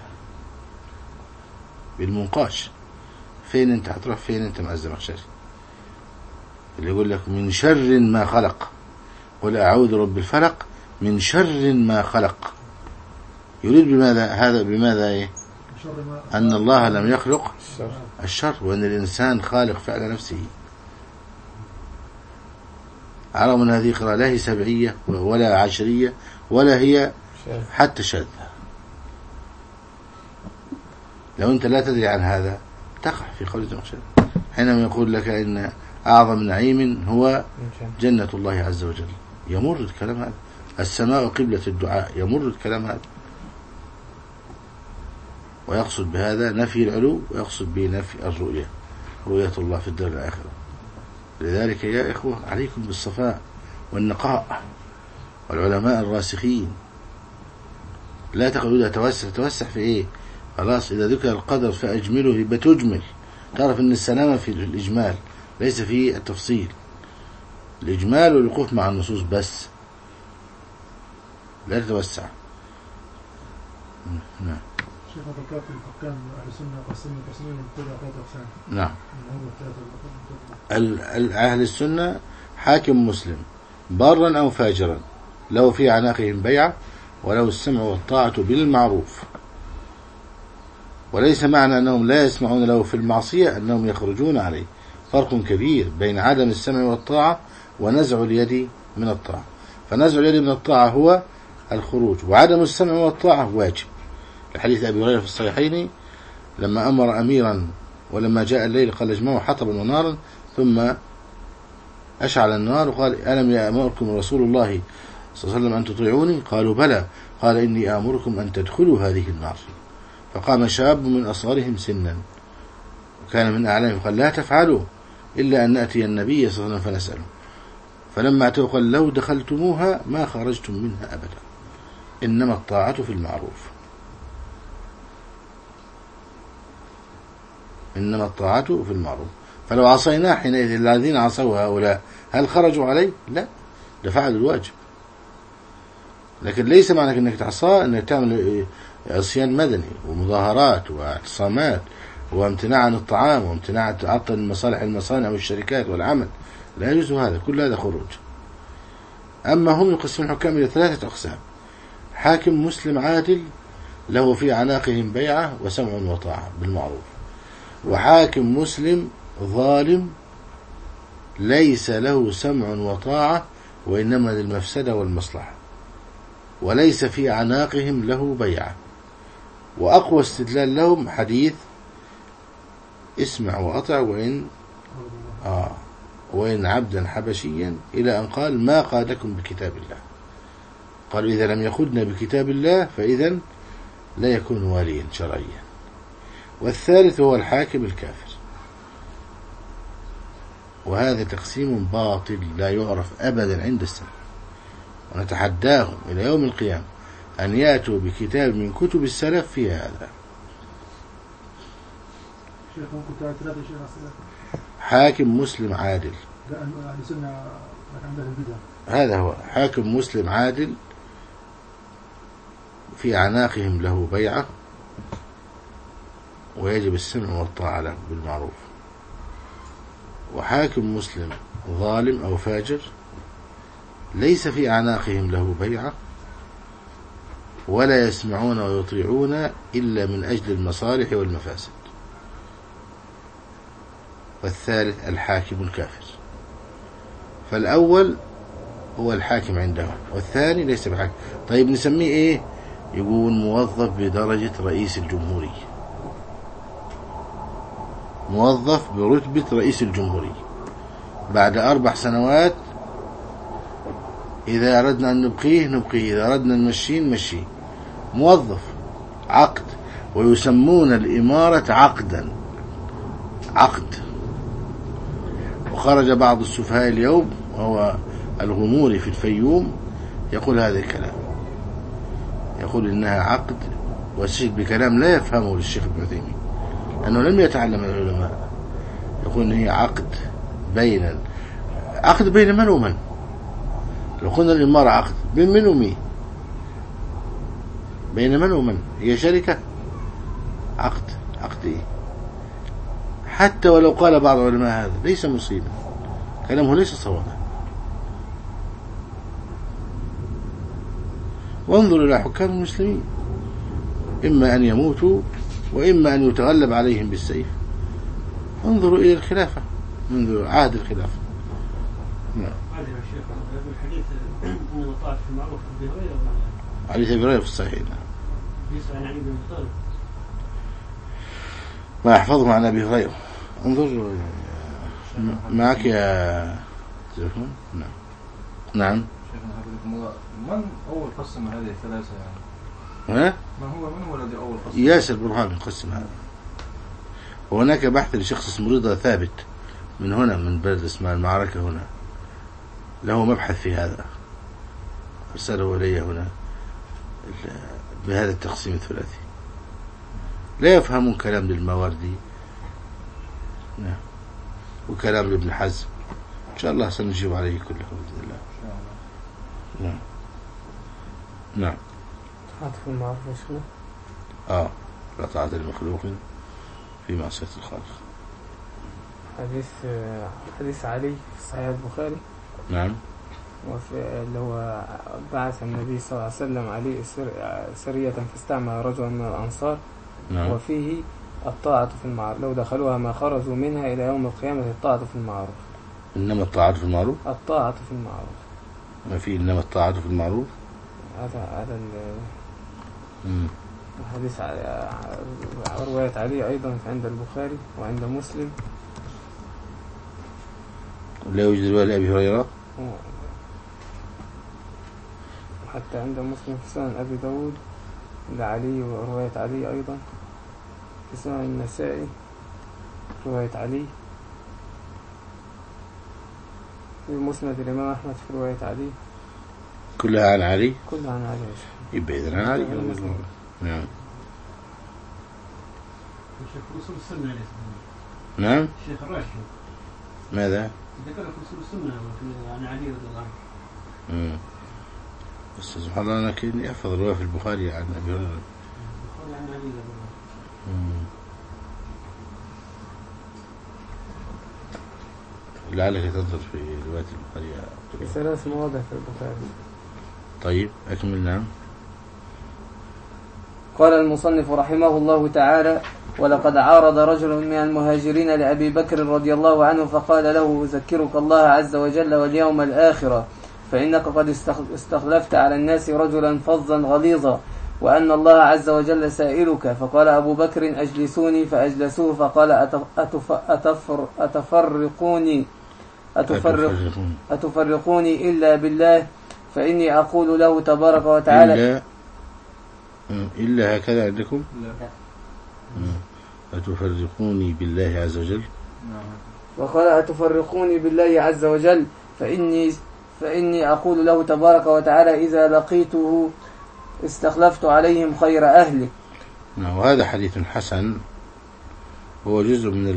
بالمنقاش. فين انت هتروح فين انت مع الزمخشري اللي يقول لك من شر ما خلق، قل أعوذ رب الفلق من شر ما خلق؟ يريد بماذا هذا؟ بماذا ايه؟ أن الله لم يخلق الشر، وأن الإنسان خالق فعل نفسه. على من هذه قراءة لا هي سبعية ولا عشرية ولا هي حتى شاذة. لو أنت لا تدري عن هذا تقع في قول الزمخشري حينما يقول لك إن أعظم نعيم هو جنة الله عز وجل. يمر الكلام هذا، السماء قبلة الدعاء، يمر الكلام هذا، ويقصد بهذا نفي العلو ويقصد به نفي الرؤية، رؤية الله في الدار الآخرة. لذلك يا إخوة عليكم بالصفاء والنقاء والعلماء الراسخين، لا تقعدوا توسع في إيه؟ خلاص إذا ذكر القدر فأجمله يبقى تجمل. تعرف أن السلامة في الإجمال ليس في التفصيل، الإجمال والوقوف مع النصوص بس، لا تتوسع. نعم. شيخ ذكرت الحكام أهل السنة قسمين البدع ثلاثة أقسام. نعم. أهل السنة حاكم مسلم بارا أو فاجرا له في عناقهم بيعة وله السمع والطاعة بالمعروف، وليس معنى أنهم لا يسمعون له في المعصية أنهم يخرجون عليه. فرق كبير بين عدم السمع والطاعة ونزع اليد من الطاعة. فنزع اليد من الطاعة هو الخروج، وعدم السمع والطاعة واجب. لحديث أبي هريرة في الصحيحين لما أمر أميرا ولما جاء الليل قال اجمعوا حطبا ونارا ثم أشعل النار وقال ألم يأمركم رسول الله صلى الله عليه وسلم أن تطيعوني؟ قالوا بلى. قال إني آمركم أن تدخلوا هذه النار. فقام شاب من أصغرهم سنا وكان من أعلامهم قال لا تفعلوا إلا أن نأتي النبي صلى الله عليه وسلم فنسأله. فلما أتوا قال لو دخلتموها ما خرجتم منها أبدا، إنما الطاعة في المعروف. إنما الطاعة في المعروف. فلو عصيناه حينئذ الذين عصوا هؤلاء هل خرجوا عليه؟ لا، ده فعلوا الواجب. لكن ليس معنى أنك تعصاه أنك تعمل عصيان مدني ومظاهرات واعتصامات وامتناع عن الطعام وامتناع تعطل مصالح المصانع والشركات والعمل. لا يجوز هذا، كل هذا خروج. أما هم يقسمون الحكام إلى 3 أقسام: حاكم مسلم عادل له في عناقهم بيعة وسمع وطاعة بالمعروف، وحاكم مسلم ظالم ليس له سمع وطاعة وإنما للمفسدة والمصلحة وليس في عناقهم له بيعة. وأقوى استدلال لهم حديث اسمع وأطع وإن عبدا حبشيا، إلى أن قال ما قادكم بكتاب الله. قالوا إذا لم يقودنا بكتاب الله فإذا لا يكون واليا شرعيا. والثالث هو الحاكم الكافر، وهذا تقسيم باطل لا يعرف أبدا عند السلف، ونتحداهم إلى يوم القيامة أن يأتوا بكتاب من كتب السلف في هذا. شيخ ممكن تعال 3 شيخ أسئلة. حاكم مسلم عادل، يعني سنة عندنا البدع. هذا هو حاكم مسلم عادل في عناقهم له بيعة ويجب السمع والطاعة له بالمعروف. وحاكم مسلم ظالم أو فاجر ليس في أعناقهم له بيعة ولا يسمعون ويطيعون إلا من أجل المصالح والمفاسد. والثالث الحاكم الكافر. فالأول هو الحاكم عندهم والثاني ليس بحاكم. طيب نسميه إيه؟ يقول موظف بدرجة رئيس الجمهورية، موظف برتبة رئيس الجمهورية. بعد 4 سنوات إذا أردنا أن نبقيه، إذا أردنا نمشيه نمشيه. موظف عقد، ويسمون الإمارة عقدا، عقد. وخرج بعض السفهاء اليوم وهو الغموري في الفيوم يقول هذا الكلام، يقول إنها عقد، واستشهد بكلام لا يفهمه للشيخ ابن عثيمين لأنه لم يتعلم العلماء. يقول إن هي عقد بين من ومن. لو قلنا الإمارة عقد بين من ومين؟ بين من ومن؟ هي شركة عقد إيه؟ حتى ولو قال بعض العلماء هذا ليس مصيبا، كلامه ليس صوابا. وانظر إلى حكام المسلمين، إما أن يموتوا وإما أن يتغلب عليهم بالسيف. انظروا إلى الخلافة منذ عهد الخلافة. نعم. الحديث أن الطاعة في المعروف أبي هريرة، حديث أبي هريرة في الصحيح. يسأل عن علي بن أبي طالب ما يحفظه عن أبي هريرة. انظر معك يا تليفون. نعم. من أول قسم هذه الثلاثة يعني؟ من هو الذي أول قسم؟ ياسر برهان قسم هذا. وهناك بحث لشخص اسمه رضا ثابت من هنا، من بلد اسمها المعركة هنا، له مبحث في هذا، أرسله إلي هنا بهذا التقسيم الثلاثي. لا يفهمون كلام للماوردي وكلام لابن حزم. إن شاء الله سنجيب عليه كله بإذن الله. نعم. تعاطف المعروف يا شيخنا. لا طاعة لمخلوق في معصية الخالق. حديث علي في صحيح البخاري. نعم. وفي اللي هو بعث النبي صلى الله عليه وسلم عليه سرية فاستعمل رجلا من الأنصار. نعم. وفيه الطاعة في المعروف، لو دخلوها ما خرجوا منها إلى يوم القيامة الطاعة في المعروف. إنما الطاعة في المعروف. الطاعة في المعروف. ما في إنما الطاعة في المعروف. هذا الحديث رواية علي أيضا عند البخاري وعند مسلم، لا يوجد رواية لأبي هريرة، وحتى عند مسلم في سنن أبي داود لعلي، ورواية علي أيضا في سنن النسائي رواية علي، في مسند الإمام أحمد في رواية علي، كلها عن علي. كلها عن علي. يبقى إذن عن علي. نعم. الشيخ رسول السنة نعم. الشيخ الراشد ماذا؟ ذكر في رسول السنة عن علي رضي الله عنه. بس سبحان الله أنا كني أحفظ رواية في البخاري عن أبي هريرة. البخاري عن علي رضي الله عنه. لعلك تنظر في رواية البخاري. في 3 مواضع في البخاري. طيب أكمل. نعم. قال المصنف رحمه الله تعالى: ولقد عارض رجل من المهاجرين لأبي بكر رضي الله عنه فقال له: أذكرك الله عز وجل واليوم الآخرة، فإنك قد استخلفت على الناس رجلا فظا غليظا، وأن الله عز وجل سائلك. فقال أبو بكر: أجلسوني، فأجلسوه. فقال: أتفرقوني إلا بالله، فإني أقول له تبارك وتعالى إلا هكذا عندكم؟ لا. أتفرقوني بالله عز وجل. وقال: أتفرقوني بالله عز وجل، فإني أقول له تبارك وتعالى: إذا لقيته استخلفت عليهم خير أهله. وهذا حديث حسن، هو جزء من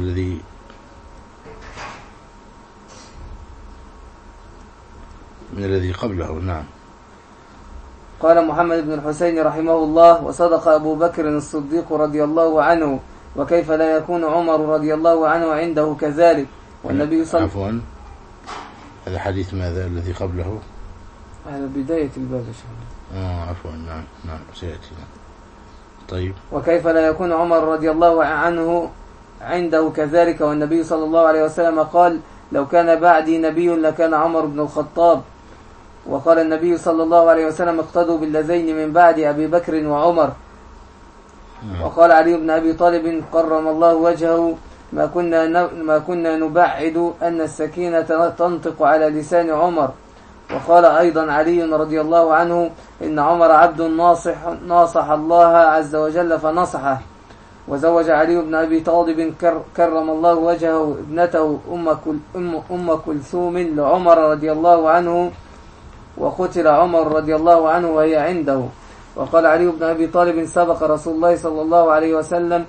الذي قبله. نعم. قال محمد بن الحسين رحمه الله: وصدق أبو بكر الصديق رضي الله عنه، وكيف لا يكون عمر رضي الله عنه عنده كذلك. والنبي صلى الله عليه وسلم. عفوا، هذا حديث ماذا الذي قبله؟ هذا بداية الباب. عفوا. نعم سيأتي. طيب. وكيف لا يكون عمر رضي الله عنه عنده كذلك. والنبي صلى الله عليه وسلم قال: لو كان بعدي نبي لكان عمر بن الخطاب. وقال النبي صلى الله عليه وسلم: اقتدوا باللذين من بعد أبي بكر وعمر. وقال علي بن أبي طالب كرم الله وجهه: ما كنا نبعد أن السكينة تنطق على لسان عمر. وقال أيضا علي رضي الله عنه: إن عمر عبد ناصح الله عز وجل فنصحه. وزوج علي بن أبي طالب كرم الله وجهه ابنته أم كلثوم لعمر رضي الله عنه، وقتل عمر رضي الله عنه وهي عنده. وقال علي بن أبي طالب: سبق رسول الله صلى الله عليه وسلم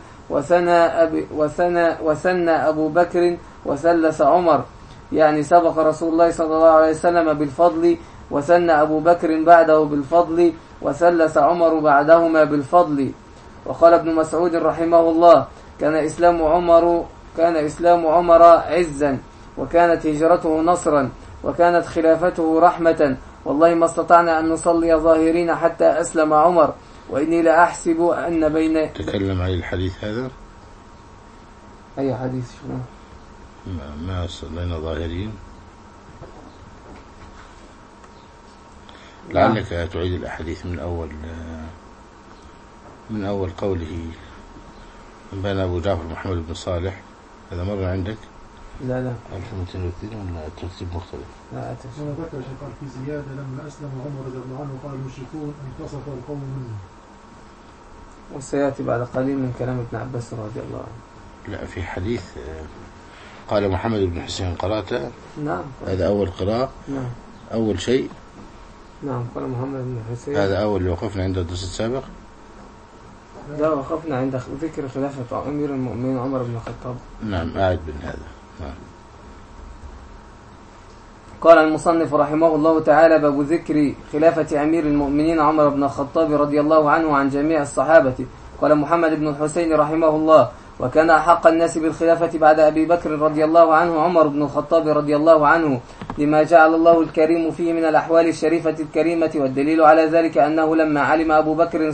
وثنى أبو بكر وثلث عمر، يعني سبق رسول الله صلى الله عليه وسلم بالفضل، وثنى أبو بكر بعده بالفضل، وثلث عمر بعدهما بالفضل. وقال ابن مسعود رحمه الله: كان إسلام عمر عزا، وكانت هجرته نصرا، وكانت خلافته رحمة، والله ما استطعنا أن نصلي ظاهرين حتى أسلم عمر، وإني لأحسب أن بين. تكلم عن الحديث هذا. أي حديث؟ شنو؟ ما صلينا ظاهرين. لعلك تعيد الأحاديث من أول قوله بين أبو جعفر محمد بن صالح. هذا مرة عندك؟ لا 1202 ولا ترتيب مختلف؟ لا أنا ذكر قال في زيادة: لما أسلم عمر رضي الله عنه قال المشركون انتصف القوم منه. وسيأتي بعد قليل من كلام ابن عباس رضي الله عنه. لا، في حديث قال محمد بن حسين قرأته. نعم. هذا أول قراءة. نعم. أول شيء. نعم. قال محمد بن حسين. هذا أول اللي وقفنا عنده الدرس السابق. لا، وقفنا عند ذكر خلافة أمير المؤمنين عمر بن الخطاب. نعم، أعد من هذا. نعم. قال المصنف رحمه الله تعالى: باب ذكر خلافة أمير المؤمنين عمر بن الخطاب رضي الله عنه عن جميع الصحابة. قال محمد بن الحسين رحمه الله: وكان أحق الناس بالخلافة بعد أبي بكر رضي الله عنه عمر بن الخطاب رضي الله عنه، لما جعل الله الكريم فيه من الأحوال الشريفة الكريمة. والدليل على ذلك أنه لما علم أبو بكر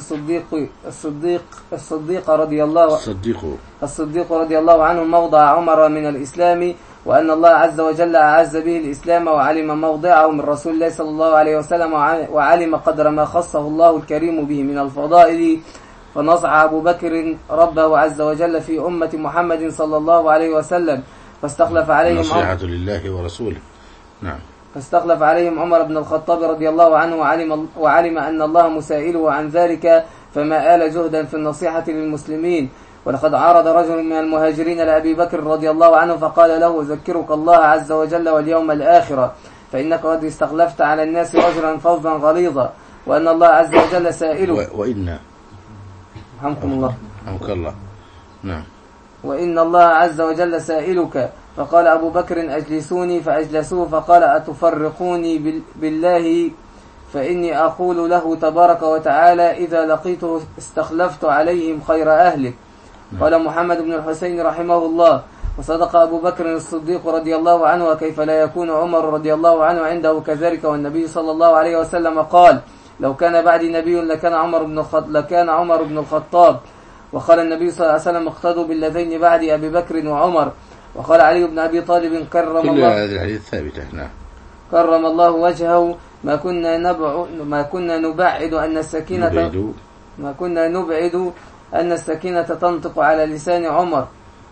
الصديق رضي الله عنه موضع عمر من الإسلام وأن الله عز وجل أعز به الإسلام وعلم موضعه من رسول الله صلى الله عليه وسلم وعلم قدر ما خصه الله الكريم به من الفضائل، فنصح أبو بكر ربه عز وجل في أمة محمد صلى الله عليه وسلم فاستخلف عليهم نصيحة لله ورسوله. نعم. فاستخلف عليهم عمر بن الخطاب رضي الله عنه وعلم أن الله مسائله عن ذلك فما آل جهدا في النصيحة للمسلمين. ولقد عارض رجل من المهاجرين لأبي بكر رضي الله عنه فقال له: أذكرك الله عز وجل واليوم الآخرة، فإنك قد استخلفت على الناس رجلا فظا غليظا، وأن الله عز وجل سائله. وإن رحمكم الله. رحمك الله. نعم. وإن الله عز وجل سائلك. فقال أبو بكر: أجلسوني، فأجلسوه. فقال: أتفرقوني بالله فإني أقول له تبارك وتعالى: إذا لقيته استخلفت عليهم خير أهلك. قال محمد بن الحسين رحمه الله: وصدق أبو بكر الصديق رضي الله عنه، وكيف لا يكون عمر رضي الله عنه عنده كذلك، والنبي صلى الله عليه وسلم قال: لو كان بعدي نبي لكان عمر بن الخطاب. وقال النبي صلى الله عليه وسلم: اقتدوا بالذين بعد أبي بكر وعمر. وقال علي بن أبي طالب كرم الله وجهه: ما كنا نبعد أن السكينة تنطق على لسان عمر.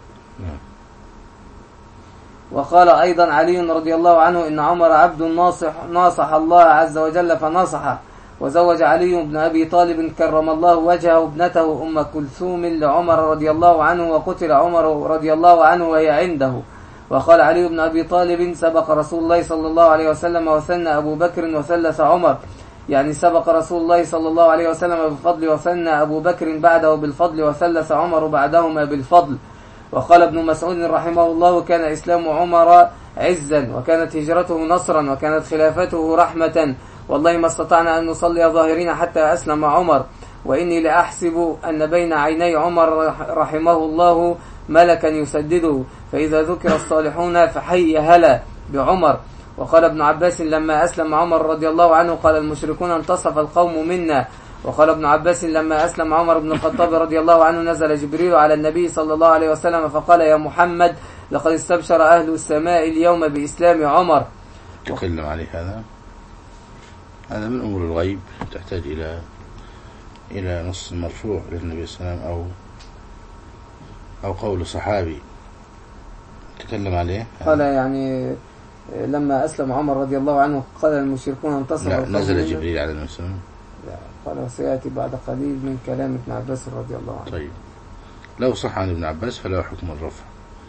وقال أيضا علي رضي الله عنه: إن عمر عبد ناصح الله عز وجل فنصحه. وزوج علي بن أبي طالب كرم الله وجهه ابنته أم كلثوم لعمر رضي الله عنه، وقتل عمر رضي الله عنه وهي عنده. وقال علي بن أبي طالب: سبق رسول الله صلى الله عليه وسلم وثنى أبو بكر وثلث عمر، يعني سبق رسول الله صلى الله عليه وسلم بالفضل وثنى أبو بكر بعده بالفضل وثلث عمر بعدهما بالفضل. وقال ابن مسعود رحمه الله: كان إسلام عمر عزا، وكانت هجرته نصرا، وكانت خلافته رحمة، والله ما استطعنا أن نصلي ظاهرين حتى أسلم عمر، وإني لأحسب أن بين عيني عمر رحمه الله ملكا يسدده، فإذا ذكر الصالحون فحي هلا بعمر. وقال ابن عباس: لما أسلم عمر رضي الله عنه قال المشركون: انتصف القوم منا. وقال ابن عباس: لما أسلم عمر بن الخطاب رضي الله عنه نزل جبريل على النبي صلى الله عليه وسلم فقال: يا محمد، لقد استبشر أهل السماء اليوم بإسلام عمر. تكلم عليه هذا من أمور الغيب، تحتاج إلى نص مرفوع للنبي صلى الله عليه وسلم أو قول صحابي تكلم عليه. قال يعني لما أسلم عمر رضي الله عنه قال المشركون انتصروا. لا، نزل جبريل على النبي صلى الله عليه وسلم. قال: وسيأتي بعد قليل من كلام ابن عباس رضي الله عنه. طيب، لو صح عن ابن عباس فله حكم الرفع.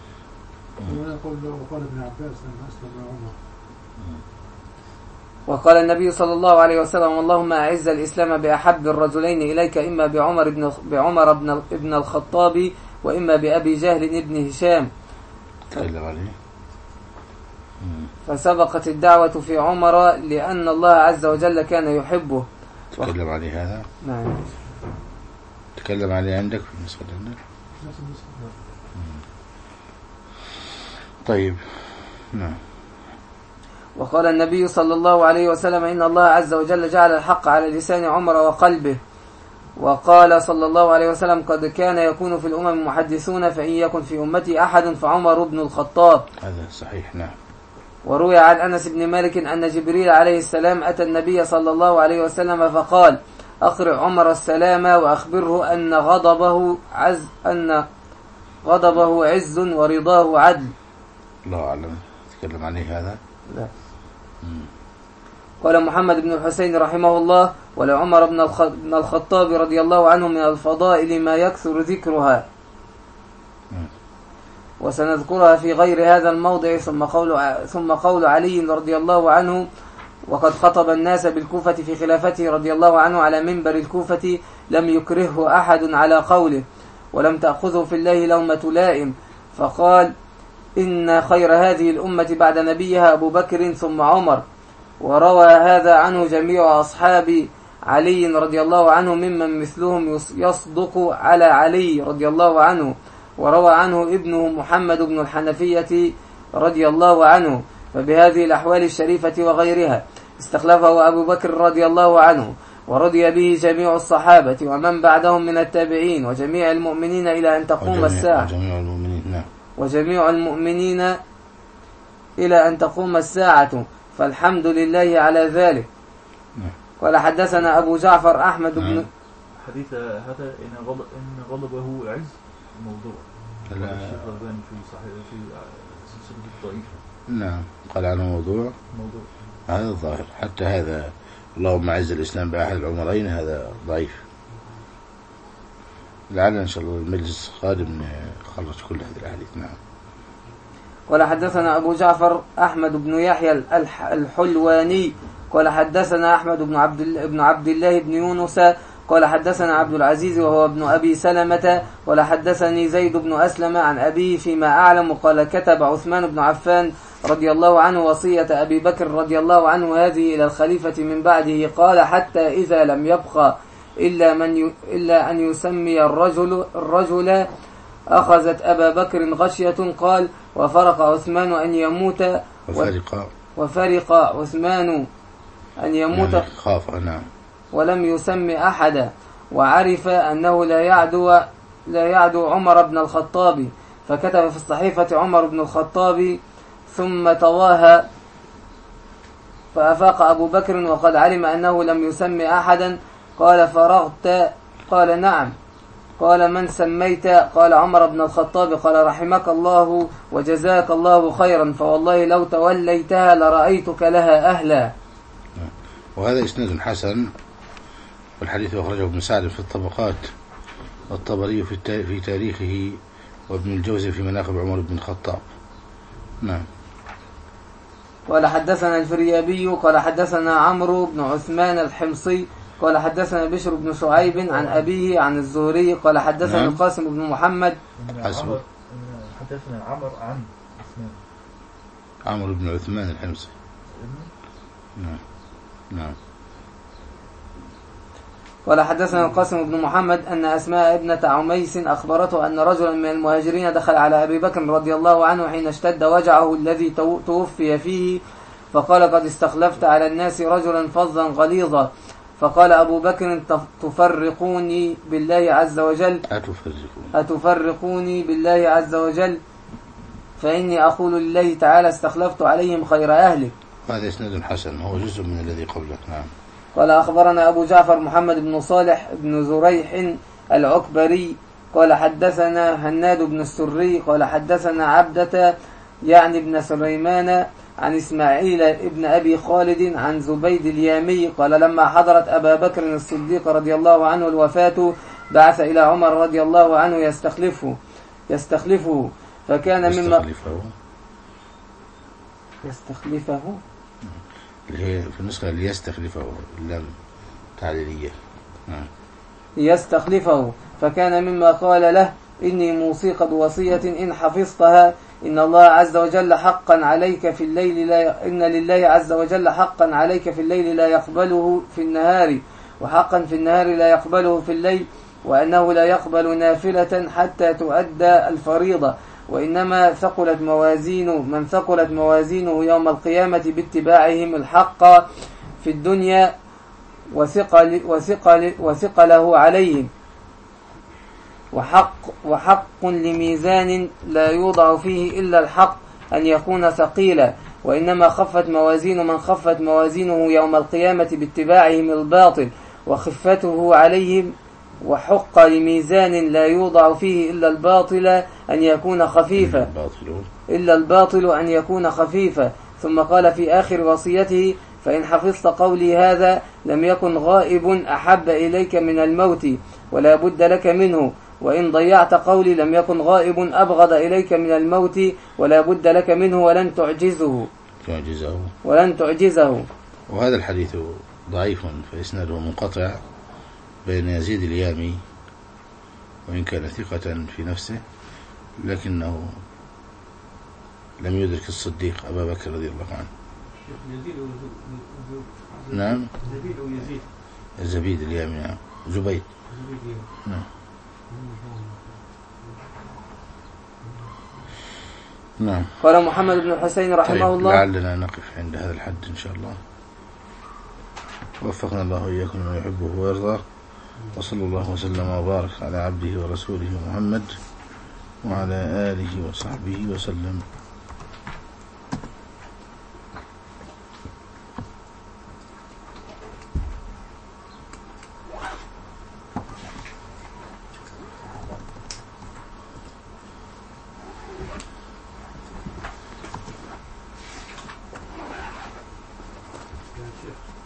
وقال ابن عباس لما أسلم عمر. وقال النبي صلى الله عليه وسلم: اللهم أعز الإسلام بأحب الرجلين إليك، إما بعمر بن الخطاب، وإما بأبي جهل ابن هشام. تكلم عليه. فسبقت الدعوة في عمر لأن الله عز وجل كان يحبه. تكلم عليه هذا؟ نعم. تكلم عليه عندك في النسخة عندك؟ طيب. نعم. وقال النبي صلى الله عليه وسلم: إن الله عز وجل جعل الحق على لسان عمر وقلبه. وقال صلى الله عليه وسلم: قد كان يكون في الأمم محدثون، فإن يكن في أمتي أحد فعمر بن الخطاب. هذا صحيح. نعم. وروي عن أنس بن مالك أن جبريل عليه السلام أتى النبي صلى الله عليه وسلم فقال: أقرئ عمر السلام وأخبره أن غضبه عز ورضاه عدل. الله أعلم. تكلم عليه هذا؟ لا. قال محمد بن الحسين رحمه الله: ولعمر بن الخطاب رضي الله عنه من الفضائل ما يكثر ذكرها، وسنذكرها في غير هذا الموضع. ثم قول علي رضي الله عنه: وقد خطب الناس بالكوفة في خلافته رضي الله عنه على منبر الكوفة، لم يكرهه أحد على قوله، ولم تأخذه في الله لومة لائم، فقال: إن خير هذه الأمة بعد نبيها أبو بكر ثم عمر. وروى هذا عنه جميع أصحاب علي رضي الله عنه ممن مثلهم يصدق على علي رضي الله عنه. وروى عنه ابنه محمد بن الحنفية رضي الله عنه. فبهذه الأحوال الشريفة وغيرها استخلفه أبو بكر رضي الله عنه، ورضي به جميع الصحابة ومن بعدهم من التابعين وجميع المؤمنين إلى أن تقوم الساعة. وجميع المؤمنين. نعم. وجميع المؤمنين إلى أن تقوم الساعة، فالحمد لله على ذلك. قال حدثنا أبو جعفر أحمد بن حديث هذا إن غضبه عز موضوع. الشيخ الألباني في صحيح في سلسلة الضعيفة. نعم قال عنه موضوع. هذا الظاهر، حتى هذا اللهم عز الإسلام بأحد العمرين هذا ضعيف. لعلنا إن شاء الله المجلس القادم نخلص كل هذه الأحاديث. نعم. قال حدثنا أبو جعفر أحمد بن يحيى الحلواني قال حدثنا أحمد بن عبد الله بن يونس قال حدثنا عبد العزيز وهو ابن أبي سلمة قال حدثني زيد بن أسلم عن أبيه فيما أعلم قال كتب عثمان بن عفان رضي الله عنه وصية أبي بكر رضي الله عنه هذه إلى الخليفة من بعده، قال حتى إذا لم يبقى إلا أن يسمي الرجل أخذت أبا بكر غشية، قال وفرق عثمان أن يموت وفرق عثمان أن يموت يعني خاف. نعم. ولم يسمي أحدا، وعرف أنه لا يعدو عمر بن الخطاب، فكتب في الصحيفة عمر بن الخطاب ثم طواها، فأفاق أبو بكر وقد علم أنه لم يسمي أحدا، قال فرغت؟ قال نعم. قال من سميت؟ قال عمر بن الخطاب، قال رحمك الله وجزاك الله خيرا، فوالله لو توليتها لرأيتك لها أهلا. وهذا إسناد حسن، والحديث أخرجه ابن سعد في الطبقات، والطبري في تاريخه، وابن الجوزي في مناقب عمر بن الخطاب. نعم. قال حدثنا الفريابي قال حدثنا عمرو بن عثمان الحمصي قال حدثنا بشر بن شعيب عن أبيه عن الزهري قال حدثنا القاسم بن محمد حدثنا عمرو بن عثمان الحمصي. نعم. قال حدثنا القاسم بن محمد أن أسماء ابنة عميس أخبرته أن رجلا من المهاجرين دخل على أبي بكر رضي الله عنه حين اشتد وجعه الذي توفي فيه، فقال قد استخلفت على الناس رجلا فظا غليظا، فقال أبو بكر تفرقوني بالله عز وجل أتفرقوني بالله عز وجل فإني أقول لله تعالى استخلفت عليهم خير أهلك. هذا إسناد حسن، هو جزء من الذي قبله. نعم. قال أخبرنا أبو جعفر محمد بن صالح بن زريح العكبري قال حدثنا هناد بن السري قال حدثنا عبدة يعني بن سليمان عن إسماعيل ابن أبي خالد عن زبيد اليامي قال لما حضرت أبا بكر الصديق رضي الله عنه الوفاة بعث إلى عمر رضي الله عنه يستخلفه فكان مما يستخلفه اللي هي في النسخة اللي يستخلفه اللام تعليلية. يستخلفه فكان مما قال له إني موصيك بوصية إن حفظتها إن الله عز وجل حقا عليك في الليل إن لله عز وجل حقا عليك في الليل لا يقبله في النهار، وحقا في النهار لا يقبله في الليل، وأنه لا يقبل نافلة حتى تؤدى الفريضة، وإنما ثقلت من ثقلت موازينه يوم القيامة باتباعهم الحق في الدنيا وثقله عليهم، وحق لميزان لا يوضع فيه إلا الحق أن يكون ثقيلا، وإنما خفت موازين من خفت موازينه يوم القيامة باتباعهم الباطل وخفته عليهم، وحق لميزان لا يوضع فيه إلا الباطل أن يكون خفيفا. ثم قال في آخر وصيته فإن حفظت قولي هذا لم يكن غائب أحب إليك من الموت ولا بد لك منه، وإن ضيعت قولي لم يكن غائب أبغض إليك من الموت ولا بد لك منه ولن تعجزه. وهذا الحديث ضعيف فإسناده منقطع بين يزيد اليامي وإن كان ثقة في نفسه لكنه لم يدرك الصديق أبا بكر رضي الله عنه. نعم زبيد اليامي. نعم زبيد. نعم. قال محمد بن الحسين رحمه الله لعلنا نقف عند هذا الحد إن شاء الله. وفقنا الله وإياكم لما يحبه ويرضى، وصلى الله وسلم وبارك على عبده ورسوله محمد وعلى آله وصحبه وسلم. شيخ